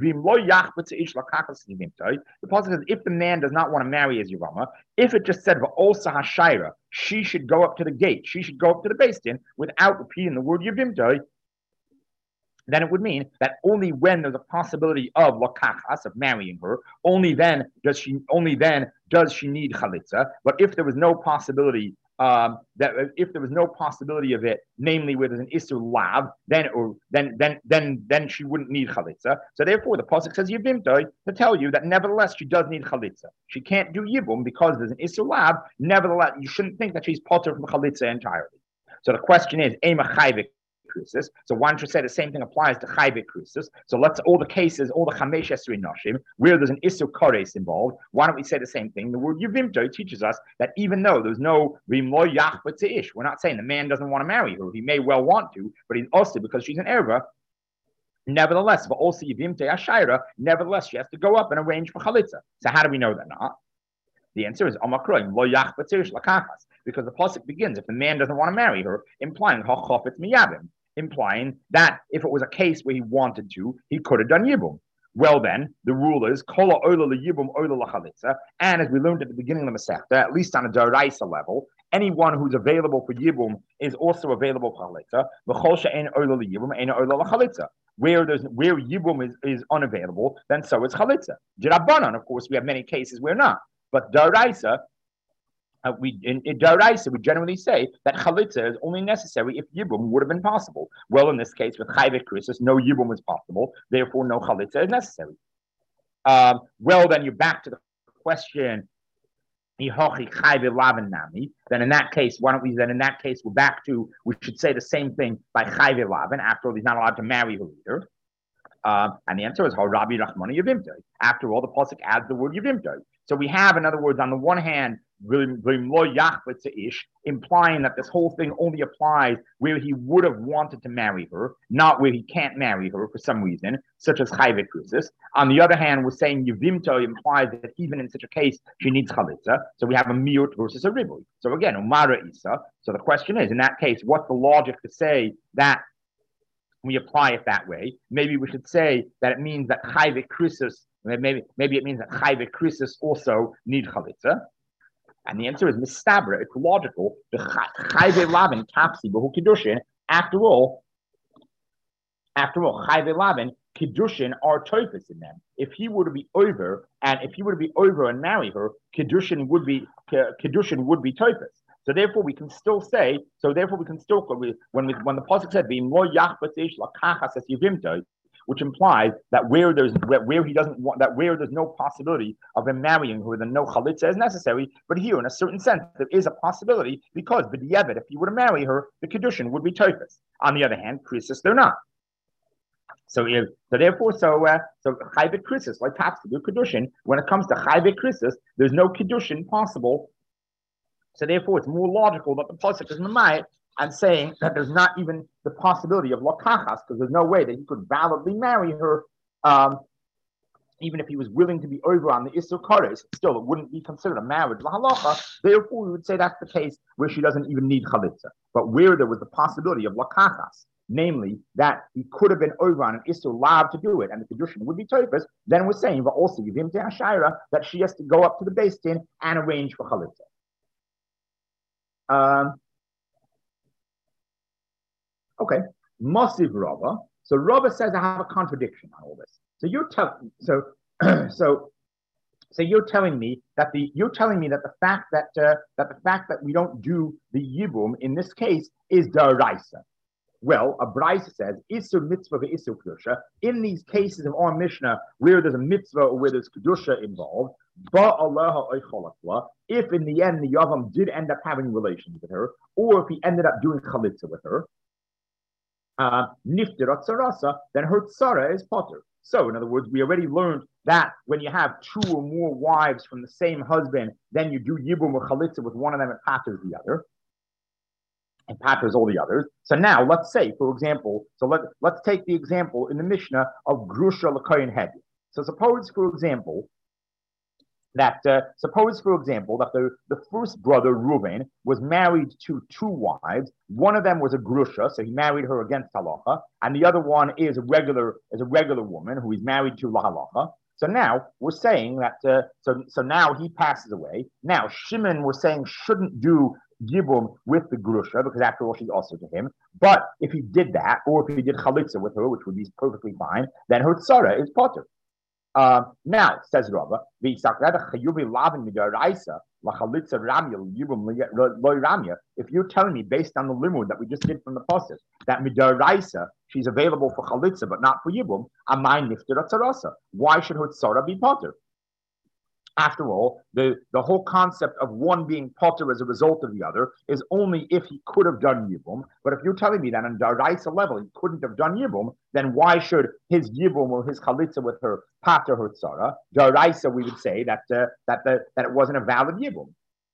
the pasuk is if the man does not want to marry his Yavama, if it just said va'olsa hashayra, she should go up to the gate, she should go up to the beis din without repeating the word Yavimtoi, then it would mean that only when there's a possibility of lakachas, of marrying her, only then does she need chalitza. But if there was no possibility of it, namely where there's an isur lav, then she wouldn't need chalitza. So therefore, the pasuk says yivimtoi to tell you that nevertheless she does need chalitza. She can't do yibum because there's an isur lav. Nevertheless, you shouldn't think that she's potter from chalitza entirely. So the question is, ema chayvik Krisis. So one should say the same thing applies to Chayve Krisis. So let's all the cases, all the Chamesh Esrei Nashim, where there's an Isur Kores involved, why don't we say the same thing? The word Yevimto teaches us that even though there's no Rimlo Yachba Ish, we're not saying the man doesn't want to marry her. He may well want to, but he's also because she's an Erva. Nevertheless, but also Yevimte Ashayra, nevertheless, she has to go up and arrange for Chalitza. So how do we know that not? The answer is Omakroim, Lo Yachba Ish Lakachas, because the pasuk begins if the man doesn't want to marry her, implying Hachofetz Miyavim, implying that if it was a case where he wanted to, he could have done Yibum. Well then, the rule is Kola Ola Yibum Ola Lachalitza, and as we learned at the beginning of the Masechta, at least on a Daraisa level, anyone who's available for Yibum is also available for Chalitza. V'chol she'en Ola Yibum, ein Ola Lachalitza. Where Yibum is unavailable, then so is Chalitza. D'Rabbanan, of course, we have many cases where not, but Daraisa, in Daraisa, we generally say that chalitza is only necessary if yibum would have been possible. Well, in this case, with chayve krisis, no yibum is possible, therefore no chalitza is necessary. Well, then you're back to the question. Then in that case, why don't we? Then in that case, we're back to we should say the same thing by chayve lavin. After all, he's not allowed to marry her either. And the answer is Rabbi Rachmana Yevimtoi. After all, the pasuk adds the word Yevimtoi. So we have, in other words, on the one hand, implying that this whole thing only applies where he would have wanted to marry her, not where he can't marry her for some reason, such as chayve krisis. On the other hand, we're saying Yevimtoi implies that even in such a case, she needs chalitza. So we have a miut versus a ribui. So again, umara isa. So the question is, in that case, what's the logic to say that we apply it that way? Maybe we should say that it means that chayve krisis. Maybe it means that chayve krisis also need chalitza. And the answer is mistabra. It's logical. The chayve lavin kapsi b'hu kiddushin. After all, chayve lavin kiddushin are toifus in them. If he were to be over and marry her, kiddushin would be toifus. So therefore, we can still say. When the pasuk said v'im lo yachbatish lakachas es yivimtoi, which implies that where there's no possibility of him marrying her, then no chalitza is necessary. But here, in a certain sense, there is a possibility because b'diavad, if he were to marry her, the kiddushin would be toifus. On the other hand, krisis they're not. So chayve krisis, like perhaps the kiddushin, when it comes to chayve krisis, there's no kiddushin possible. So therefore, it's more logical that the pasuk is mamayit and saying that there's not even the possibility of lakachas, because there's no way that he could validly marry her even if he was willing to be over on the Issur Kodesh, still it wouldn't be considered a marriage lahalacha. Therefore, we would say that's the case where she doesn't even need chalitza. But where there was the possibility of lakachas, namely that he could have been over on an Issur Lav to do it, and the Kedushin would be Tofus, then we're saying, but also Yivim Ashira, that she has to go up to the Beis Din and arrange for chalitza. Okay, Masiv Rava. So Rava says I have a contradiction on all this. So you're telling you're telling me that the fact that we don't do the yibum in this case is daraisa. Well, a brisa says isur mitzvah ve'isur kedusha. In these cases of our Mishnah where there's a mitzvah or where there's kedusha involved, if in the end the yavam did end up having relations with her, or if he ended up doing chalitza with her, niftirat sarasa, then her tsara is potter. So, in other words, we already learned that when you have two or more wives from the same husband, then you do yibum or chalitza with one of them and patters the other, and patters all the others. So now, let's say, for example, let's take the example in the Mishnah of grusha l'koyin head. So suppose, for example, that the first brother Reuven was married to two wives. One of them was a grusha, so he married her against halacha, and the other one is a regular woman who he's married to la halacha. So now we're saying that so now he passes away. Now Shimon, we're saying, shouldn't do yibum with the grusha because after all she's also to him. But if he did that, or if he did chalitza with her, which would be perfectly fine, then her tzara is potter. Now, says Rava, if you're telling me based on the limud that we just did from the pasuk that midaraisa she's available for chalitza but not for yibum, why should her tzara be potter? After all, the whole concept of one being potter as a result of the other is only if he could have done yibum. But if you're telling me that on daraisa level he couldn't have done yibum, then why should his yibum or his chalitza with her pater her tzara? Daraisa, we would say that it wasn't a valid yibum.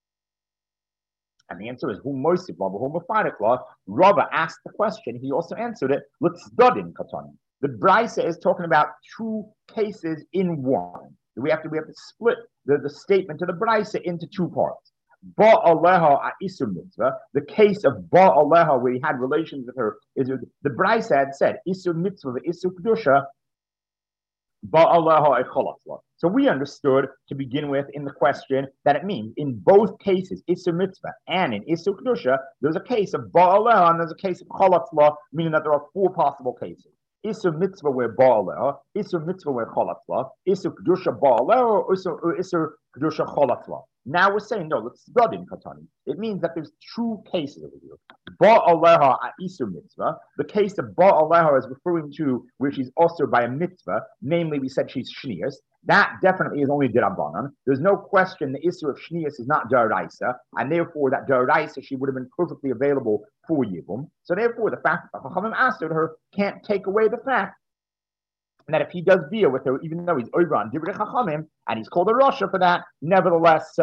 And the answer is who moisiv Rava, who mafanikla. Rava asked the question. He also answered it. Let's dodin katani. The brisa is talking about two cases in one. We have to split the statement of the brisa into two parts. Ba'aleha isur mitzvah. The case of ba'aleha where he had relations with her is the brisa had said isur mitzvah isur kedusha ba'aleha echolatla. So we understood to begin with in the question that it means in both cases isur mitzvah and in isur kedusha there's a case of ba'aleha and there's a case of cholatla, meaning that there are four possible cases. Isur mitzvah where ba'aleha, isur mitzvah where cholatla, isur kedusha ba'aleha, or isur kedusha cholatla. Now we're saying no. Let's study in katani. It means that there's two cases over here. Ba'aleha isur mitzvah. The case of ba'aleha is referring to where she's also by a mitzvah. Namely, we said she's shnius. That definitely is only dirabanan. There's no question the issue of shnius is not daraisa, and therefore that daraisa she would have been perfectly available for yibum. So therefore, the fact that Chachamim asked her can't take away the fact that if he does bia with her, even though he's over on divrei Chachamim and he's called a rasha for that, nevertheless,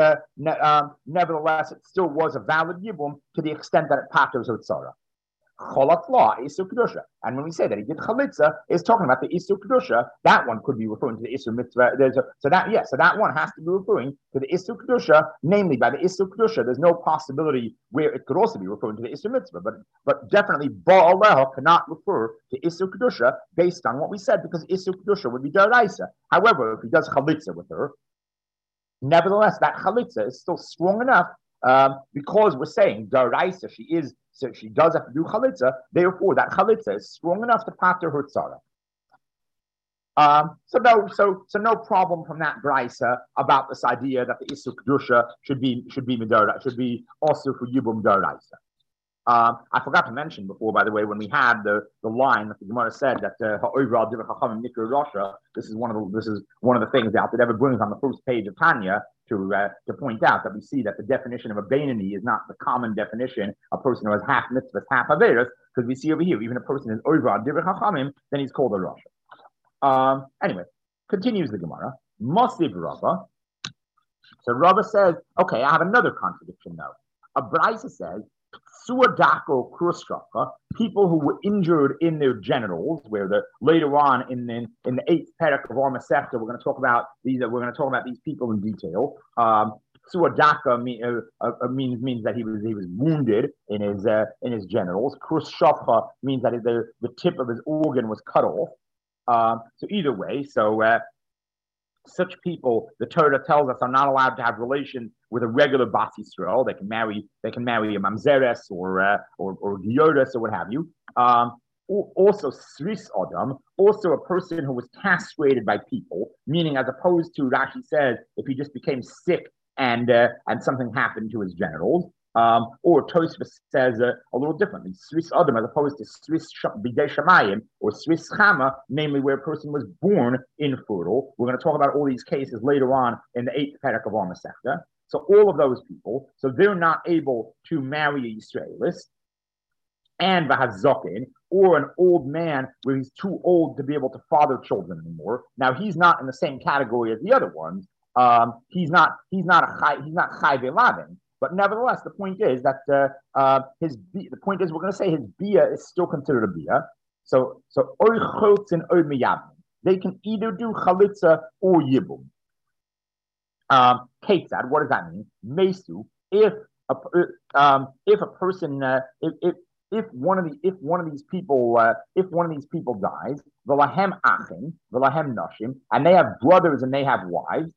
it still was a valid yibum to the extent that it paters her tzara. Cholatla, Isur Kedusha. And when we say that he did chalitza, it's talking about the Isur Kedusha. That one could be referring to the Isur Mitzvah. So that one has to be referring to the Isur Kedusha. Namely, by the Isur Kedusha, there's no possibility where it could also be referring to the Isur Mitzvah. But definitely, Ba'aleha cannot refer to Isur Kedusha based on what we said, because Isur Kedusha would be Daraisa. However, if he does chalitza with her, nevertheless, that chalitza is still strong enough because we're saying Daraisa, so she does have to do chalitza. Therefore, that chalitza is strong enough to pater her tzara. So no problem from that brisa about this idea that the isur kedusha should be also for yibum daraisa. I forgot to mention before, by the way, when we had the line that the Gemara said that ha'oivra divrei chachamim nikra rasha. This is one of the things out that ever brings on the first page of Tanya to point out that we see that the definition of a Beinani is not the common definition, a person who has half mitzvahs, half averos, because we see over here, even a person is over divrei chachamim, then he's called a rasha. Anyway, continues the Gemara. Masiv Rava. So Rava says, okay, I have another contradiction now. A brisa says, Suadako Krusraka, people who were injured in their genitals, where later on in the eighth parak of our Masechta, we're going to talk about these. We're going to talk about these people in detail. Suadaka means that he was wounded in his genitals. Krusraka means that the tip of his organ was cut off. So either way, such people, the Torah tells us, are not allowed to have relations with a regular Bas Yisrael. They can marry a Mamzeres or Giodas or what have you. Also, Sris Adam, also a person who was castrated by people, meaning as opposed to, Rashi says, if he just became sick and something happened to his genitals. Or Tosfos says a little differently, Sris Adam as opposed to Sris Bidei Shamayim or Sris Chama, namely where a person was born infertile. We're going to talk about all these cases later on in the eighth parak of our Masechta. So all of those people, so they're not able to marry a Yisraelis, and Vahazokin, or an old man where he's too old to be able to father children anymore. Now he's not in the same category as the other ones. He's not Chai Ve'lavin. But nevertheless, the point is that the point is we're going to say his bia is still considered a bia. So oy chotz and oy miyabim. They can either do chalitza or yibum. Ketzad, what does that mean? Mesu, if a person if one of these people dies, v'lahem achim, v'lahem nashim, and they have brothers and they have wives.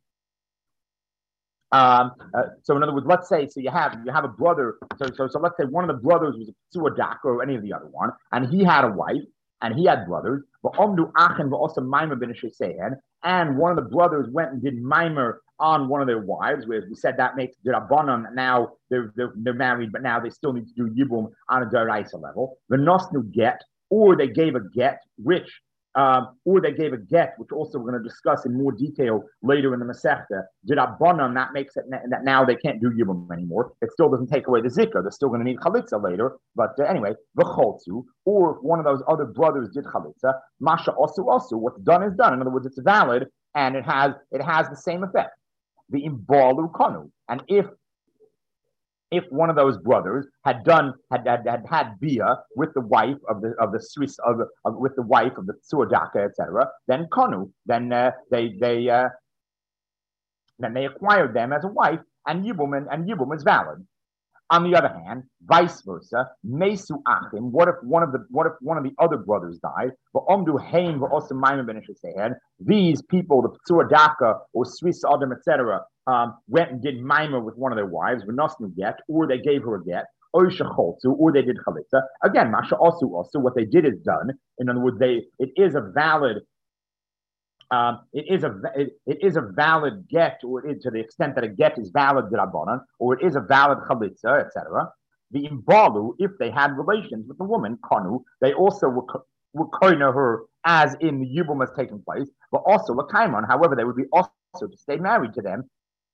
So in other words, let's say you have a brother. So let's say one of the brothers was a Tzuadak or any of the other one, and he had a wife and he had brothers. And one of the brothers went and did mimer on one of their wives, where we said that makes Dirabanan. Now they're married, but now they still need to do Yibum on a Daraisa level. The Nosnu get, or they gave a get, which also we're going to discuss in more detail later in the Masechta. Dirabanan, that makes it that now they can't do Yibum anymore. It still doesn't take away the Zikr. They're still going to need Chalitza later. But anyway, V'cholzu, or if one of those other brothers did Chalitza, Masha Osu, what's done is done. In other words, it's valid and it has the same effect. The Imbalu Kanu. And if one of those brothers had bia with the wife of the Swiss with the wife of the Tzuadaka, etc., then Kanu, then they acquired them as a wife, and Yibum is valid. On the other hand, vice versa, Mesu Achim. What if one of the other brothers died? These people, the Tzuadaka or Swiss Adam, etc., went and did mimer with one of their wives, get, or they gave her a get, or they did chalitza. Again, Masha also what they did is done. In other words, it is a valid get, or to the extent that a get is valid d'Rabbanan, or it is a valid chalitza, etc. The imbalu, if they had relations with the woman, kanu, they also were koina her as in the yibum has taken place, but also l'kaimon. However, they would be also to stay married to them.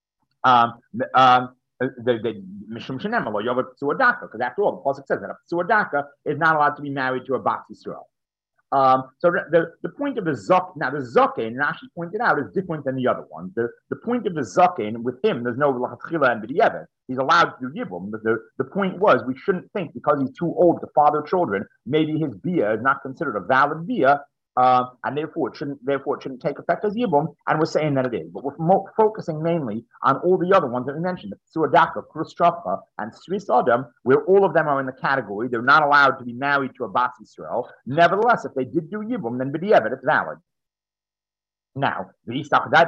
The mishum shenem lo yover tzuadaka, because after all, the pasuk says that a tzuadaka is not allowed to be married to a Bas Yisrael. So the point of the Zok, now the Zokin, Rashi pointed out, is different than the other ones. The point of the Zokin, with him, there's no Lachatchila and B'di'evet. He's allowed to do Yibum. The point was, we shouldn't think because he's too old to father children, maybe his Bia is not considered a valid Bia, and therefore it shouldn't take effect as Yibum, and we're saying that it is. But we're focusing mainly on all the other ones that we mentioned, Tzuadaka, Krusrafka, and Sris Adam, where all of them are in the category. They're not allowed to be married to a Bas Yisrael. Nevertheless, if they did do Yibum, then B'di'evet, it's valid. Now, if you're going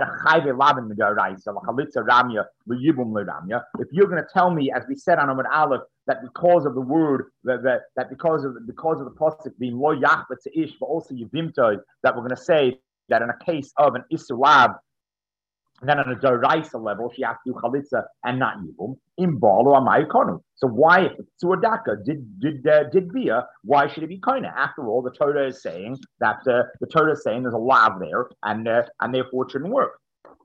to tell me, as we said on Amud Aleph, that because of the word, that because of the pasuk being lo yachbet ish, but also yivimtoi, that we're going to say that in a case of an isulav, then on a Doraisa level, she has to do chalitza and not yibum. Imbal or amayikonu. So why, if Tzuadaka did bia, why should it be koina? After all, the Torah is saying that there's a lav there, and therefore it shouldn't work.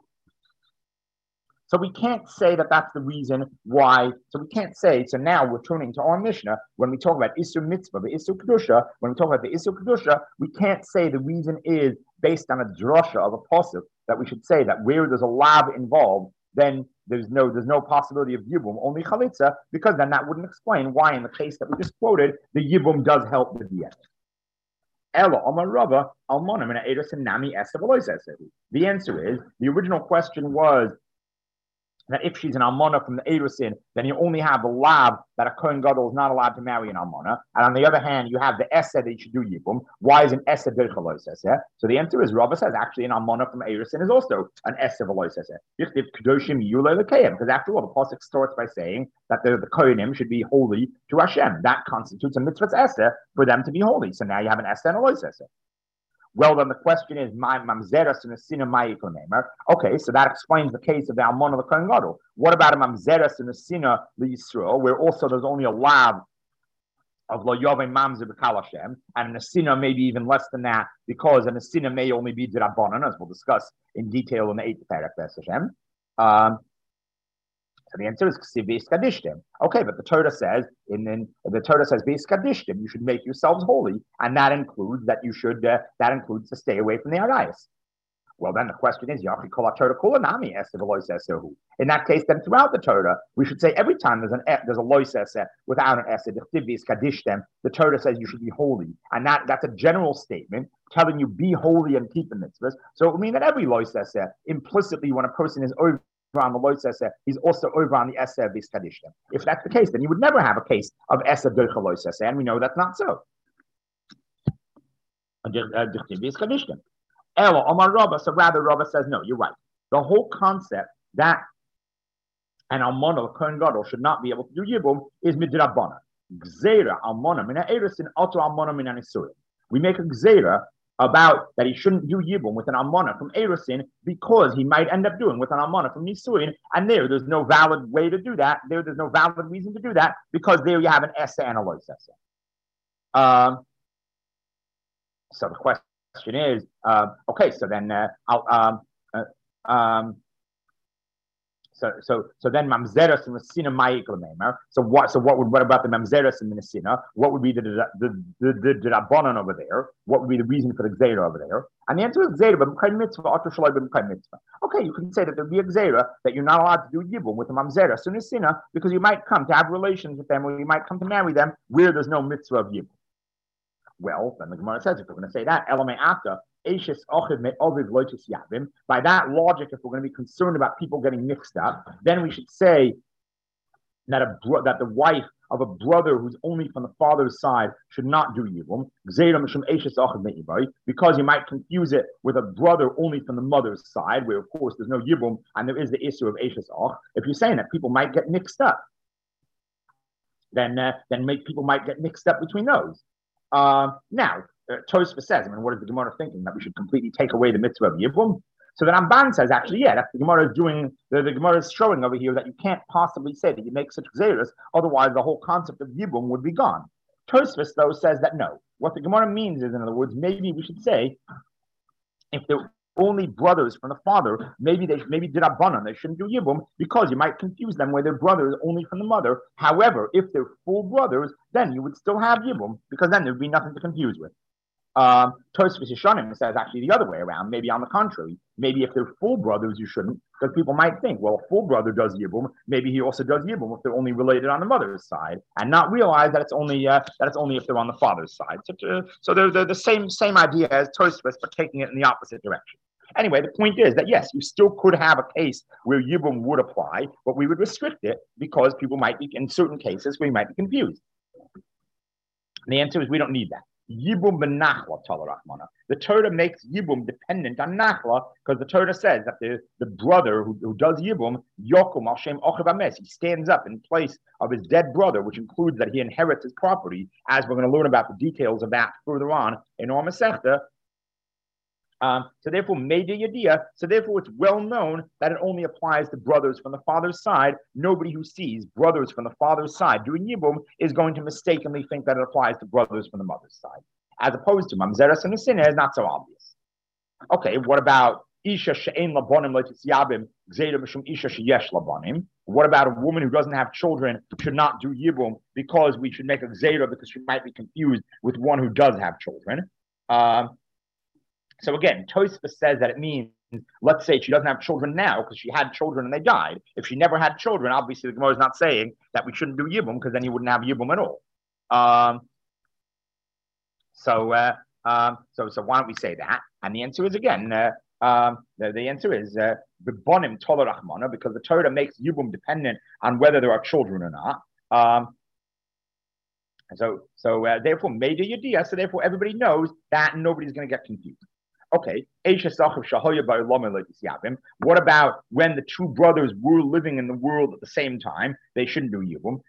So we can't say that that's the reason why. So we can't say. So now we're turning to our Mishnah when we talk about Isur Mitzvah, the Isur Kedusha. When we talk about the Isur Kedusha, we can't say the reason is based on a drasha of a pasuk that we should say that where there's a lav involved, then there's no possibility of yibum, only chalitza, because then that wouldn't explain why in the case that we just quoted, the yibum does help the diet. The answer is, the original question was that if she's an almana from the Erusin, then you only have the lab that a Kohen Gadol is not allowed to marry an almana. And on the other hand, you have the Esed that you should do Yibum. Why is an Esed Dirchalos Esed? So the answer is, Rava says actually an almana from Erusin is also an Esed Velos Esed. Because after all, the Pasuk starts by saying that the Kohenim should be holy to Hashem. That constitutes a mitzvah Esed for them to be holy. So now you have an Esed and a Los Esed. Well, then the question is, mamzeras and a sinner ma'ikonemer. Okay, so that explains the case of the almana of the Kohen Gadol. What about a mamzeras and a sinner l'Yisrael, where also there's only a lab of lo yovei mamzer b'kal Hashem, and a sinner maybe even less than that, because a sinner may only be d'Rabbanan, as we'll discuss in detail in the 8th parak Hashem. So the answer is Beis Kadishtim. Okay, but the Torah says Beis Kadishtim, you should make yourselves holy, and that includes that you should to stay away from the Arayas. Well, then the question is, in that case, then throughout the Torah, we should say every time there's a lois eseh without an eseh, the Torah says you should be holy, and that's a general statement telling you be holy and keep the mitzvahs. So it would mean that every lois eseh, implicitly, when a person is over on the lois eseh, he's also over on the eseh of Beis Kadishtim. If that's the case, then you would never have a case of eseh durcha lois eseh, and we know that's not so. So rather, Rava says, no, you're right. The whole concept that an almana, a Kohen Gadol, should not be able to do yibum is midrabbana. Gzeira almana mina erusin oto almana mina nisuin. We make a gzeira about that he shouldn't do yibum with an almana from erusin because he might end up doing with an almana from nisuin, and there's no valid way to do that. There's no valid reason to do that because there you have an essa and a lois essa. So the question is, okay, so then so then mamzeros and the sinner ma'iklememer. So what about the mamzeros and the sinner? What would be the rabbanon over there? What would be the reason for the gzeira over there? And the answer is gzeira b'mkay mitzvah atu shaloi b'mkay mitzvah. Okay, you can say that there'd be a gzeira that you're not allowed to do yibum with the mamzeros and the sinner because you might come to have relations with them or you might come to marry them where there's no mitzvah of yibum. Well, then the Gemara says, if we're going to say that, by that logic, if we're going to be concerned about people getting mixed up, then we should say that that the wife of a brother who's only from the father's side should not do yibum, because you might confuse it with a brother only from the mother's side, where of course there's no yibum and there is the issue of eshes och. If you're saying that people might get mixed up, then people might get mixed up between those. Now, Tosfos says, what is the Gemara thinking? That we should completely take away the mitzvah of Yibum? So the Ramban says, actually, yeah, that's the Gemara is doing, the Gemara is showing over here that you can't possibly say that you make such xeris, otherwise the whole concept of Yibum would be gone. Tosfos, though, says that no. What the Gemara means is, in other words, maybe we should say, if they're only brothers from the father, maybe d'Rabbanan, they shouldn't do Yibum because you might confuse them where they're brothers only from the mother. However, if they're full brothers, then you would still have Yibum because then there'd be nothing to confuse with. Tosfos Yeshanim says actually the other way around, maybe on the contrary. Maybe if they're full brothers, you shouldn't, because people might think, well, a full brother does Yibum, maybe he also does Yibum if they're only related on the mother's side, and not realize that it's only if they're on the father's side. So they're the same idea as Tosfos, but taking it in the opposite direction. Anyway, the point is that yes, you still could have a case where Yibum would apply, but we would restrict it because people might be, in certain cases, where you might be confused. And the answer is we don't need that. Yibum benachla talarachmana. The Torah makes Yibum dependent on nachla because the Torah says that the brother who does Yibum, yokum al shem ochav ames, he stands up in place of his dead brother, which includes that he inherits his property, as we're going to learn about the details of that further on in Or Masechta. So therefore, Meida Yediyah, so therefore it's well known that it only applies to brothers from the father's side. Nobody who sees brothers from the father's side doing Yibum is going to mistakenly think that it applies to brothers from the mother's side. As opposed to Mamzeres and the Sinner is not so obvious. Okay, what about Isha She'en Labonim Le'Tisyabim Gzeira Mishum Isha She'yesh Labonim? What about a woman who doesn't have children should not do Yibum because we should make a Gzeira because she might be confused with one who does have children? So again, Tosfos says that it means let's say she doesn't have children now because she had children and they died. If she never had children, obviously the Gemara is not saying that we shouldn't do Yibum because then you wouldn't have Yibum at all. So why don't we say that? And the answer is again, the answer is B'bonim Tola Rachmana, because the Torah makes Yibum dependent on whether there are children or not. Therefore, Meida Yediyah, so therefore everybody knows that and nobody's going to get confused. Okay, what about when the two brothers were living in the world at the same time? They shouldn't do Yibum.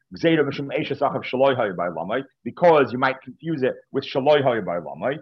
Because you might confuse it with Shaloi Hayu,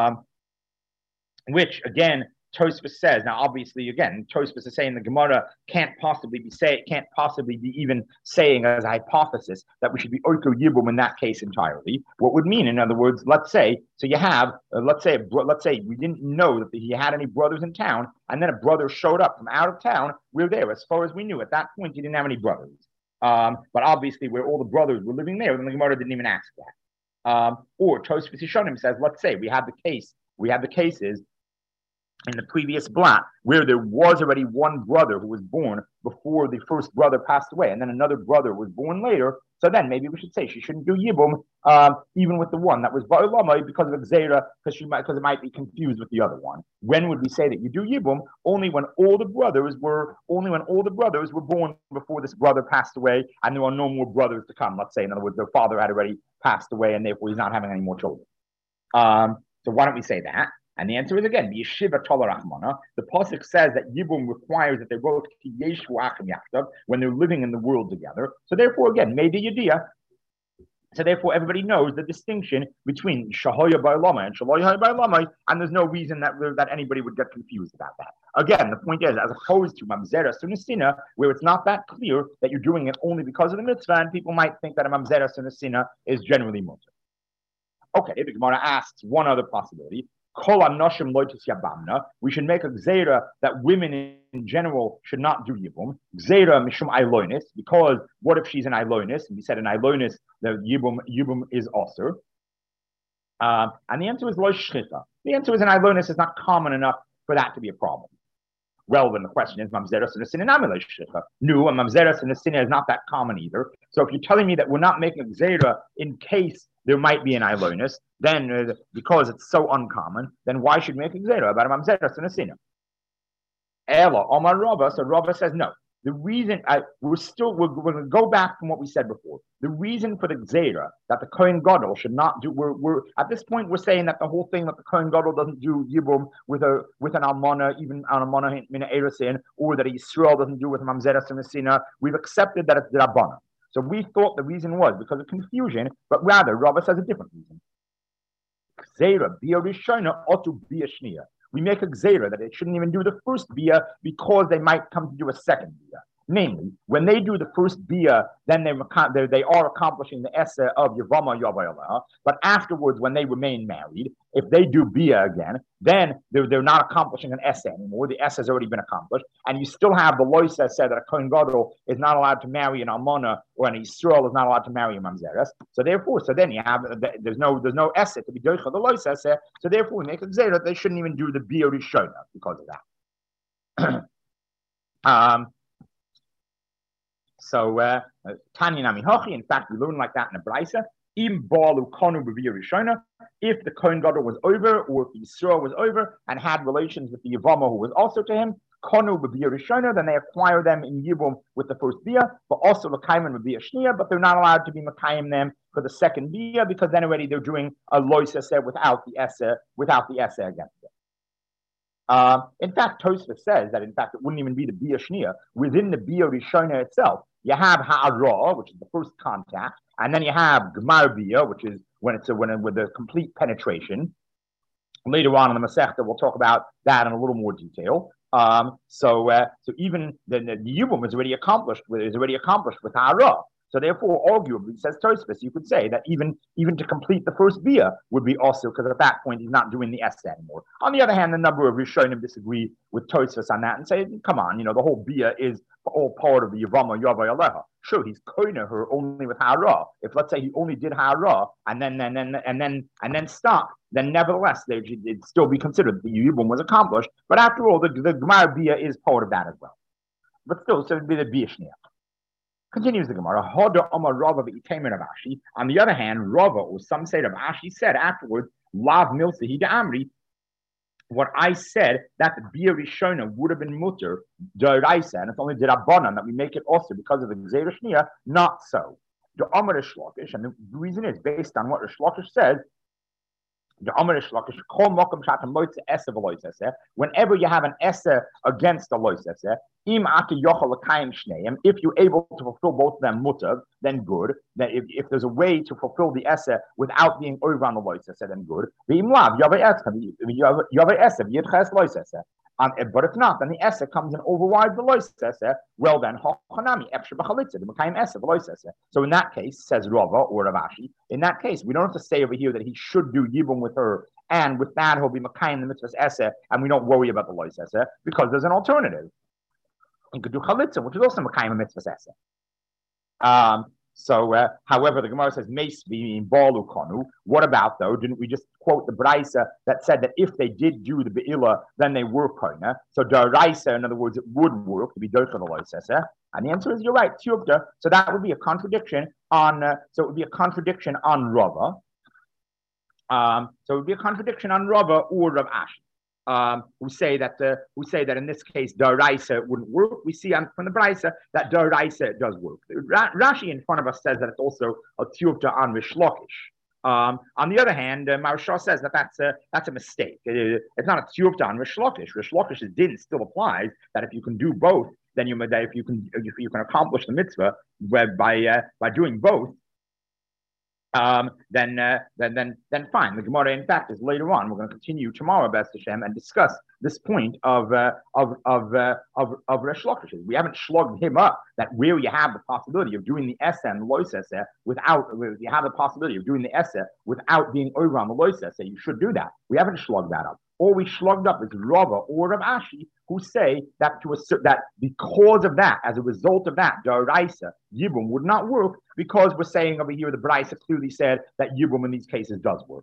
which again, Tosfos says, now obviously again, Tosfos is saying the Gemara can't possibly be even saying as a hypothesis that we should be Oiko Yibum in that case entirely. What would mean, in other words, let's say we didn't know that he had any brothers in town, and then a brother showed up from out of town. We're there, as far as we knew. At that point, he didn't have any brothers. But obviously, where all the brothers were living there, then the Gemara didn't even ask that. Or Tosfos Yishonim says, let's say we had the cases in the previous blot, where there was already one brother who was born before the first brother passed away, and then another brother was born later. So then maybe we should say she shouldn't do Yibum, even with the one that was Ba'olamai because of Xera, because it might be confused with the other one. When would we say that you do Yibum? Only when all the brothers were born before this brother passed away, and there are no more brothers to come. Let's say, in other words, their father had already passed away, and therefore he's not having any more children. So why don't we say that? And the answer is again, the Yeshiva Tola Rachmana. The pasuk says that Yibum requires that they both Yeshu Achim Yachtav when they're living in the world together. So therefore, again, Meida Yediyah. So therefore, everybody knows the distinction between Shahoya Ba'olama and Shaloya Ba'olama, and there's no reason that anybody would get confused about that. Again, the point is, as opposed to Mamzera Sunasina, where it's not that clear that you're doing it only because of the mitzvah, and people might think that a Mamzera Sunasina is generally mutter. Okay, the Gemara asks one other possibility. We should make a gzeira that women in general should not do yibum. Gzeira mishum ailonis, because what if she's an ailonis? And we said an ailonis, the yibum is also. And the answer is lo shchita. The answer is an ailonis is not common enough for that to be a problem. Well, then the question is, mamzeres and a sin and no, and mamzeres and a sin is not that common either. So if you're telling me that we're not making a gzeira in case there might be an ailonis, then because it's so uncommon, then why should we make a gzeira about a mamzeres and a sin? Ela Omar Rava, so Rava says no. The reason we're going to go back from what we said before. The reason for the gzeira that the Kohen Gadol should not do. We're at this point we're saying that the whole thing that the Kohen Gadol doesn't do yibum with an almana, even an almana min eresin, or that a Yisrael doesn't do with mamzeres and mesina. We've accepted that it's the Rabbana. So we thought the reason was because of confusion, but rather Rava says a different reason. Gzeira bia rishona otu bia shnia. We make a gzeira that they shouldn't even do the first bia because they might come to do a second bia. Namely, when they do the first bia, then they are accomplishing the esse of Yavama Yavayala. But afterwards, when they remain married, if they do bia again, then they're not accomplishing an esse anymore. The esse has already been accomplished, and you still have the loisa said that a Kohen Gadol is not allowed to marry an almana, or an Yisrael is not allowed to marry a mamzeres. So then you have there's no esse to be doicha the loisa esse. So therefore, we make a gzeira that they shouldn't even do the bia rishona because of that. So Tanya Nami Hochi, in fact, we learn like that in the Braisa. If the Kohen Gadol was over, or if the Yisrael was over and had relations with the Yavama who was also to him, Konu b'bia rishona, then they acquire them in Yibum with the first bia, but also l'kaiman b'bia shnia, but they're not allowed to be makayim them for the second bia because then already they're doing a lois eseh without the eseh against it. In fact, Tosfos says that in fact it wouldn't even be the bia shnia. Within the bia rishona itself, you have ha'ara, which is the first contact, and then you have gmar bia, which is with the complete penetration. Later on in the Masechta, we'll talk about that in a little more detail. So even the yibum is already accomplished with ha'ara. So therefore, arguably, says Tosfos, you could say that even to complete the first bia would be also, because at that point he's not doing the esse anymore. On the other hand, a number of Rishonim disagree with Tosfos on that and say, come on, the whole bia is all part of the Yavama Yavai Aleha. Sure, he's koina her only with hara. If let's say he only did hara and then stop, then nevertheless it'd still be considered the Yibum was accomplished. But after all, the Gemara Bia is part of that as well. But still, so it'd be the Bia Shnia. Continues the Gemara. Hoda Omar Rava v'Itamer of Ashi. On the other hand, Rava, or some say of Ashi, said afterwards, Lav Milsa Hida Amri. What I said that the Bia Rishona would have been mutter Daraisa, and it's only Dirabanan that we make it also because of the Gzeira Shnia, not so. The Amar Shlokish, and the reason is based on what Shlokish says. The Amar Shlokish, Kol Mokum Shatam Loitze Esa V'Loitze. Whenever you have an Esa against a Loitze, Im Ati Yochel L'Kayim Shneim, if you're able to fulfill both of them mutter, then good. Then if there's a way to fulfill the Esa without being over on the Loitze, then good. V'im Lav Yavei Esa V'Yidches Loitze. But if not, then the Esa comes and overrides the Loitze. Well then, Hochanami Efshe B'Chalitze the Mekayim Esa V'Loitze. So in that case, says Rava or Ravashi, in that case, we don't have to say over here that he should do Yibum with her, and with that he'll be Mekayim the Mitzvah's Esa, and we don't worry about the Loitze because there's an alternative. You could do Chalitza, which is also Mekayim Mitzvah's Esa. However, the Gemara says, Meis being Balu Konu. What about though? Didn't we just quote the Braisa that said that if they did do the Be'ila, then they were Kona? So Daraisa, in other words, it would work to be Docha the Loisese. And the answer is you're right, Tiyubda. So that would be a contradiction on Rava. So it would be a contradiction on Rava or Rav Ashi. Who say that in this case Daraisa wouldn't work. We see from the Braisa that Daraisa does work. Rashi in front of us says that it's also a tiyuvta on Rish Lakish. On the other hand, Maharsha says that that's a mistake. It's not a tiyuvta on Rish Lakish. Rish Lakish's din still applies. That if you can do both, then if you can accomplish the mitzvah by doing both. Then fine. The Gemara, in fact, is later on. We're going to continue tomorrow, B'ez Hashem, and discuss this point of Resh Lakish. We haven't slugged him up that where you have the possibility of doing the Esa and the Lois Esa without, you have the possibility of doing the Esa without being over on the Lois Esa, you should do that. We haven't slugged that up. All we slugged up is Rava or Rav Ashi, who say that that because of that, as a result of that, Daraisa, Yibum would not work, because we're saying over here the Braisa clearly said that Yibum in these cases does work.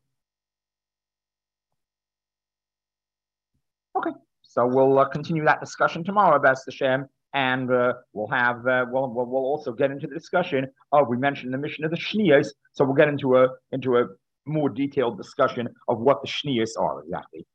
Okay, so we'll continue that discussion tomorrow, B'ez Hashem, and we'll also get into the discussion of, we mentioned the mission of the Shniyos, so we'll get into a more detailed discussion of what the Shniyos are exactly.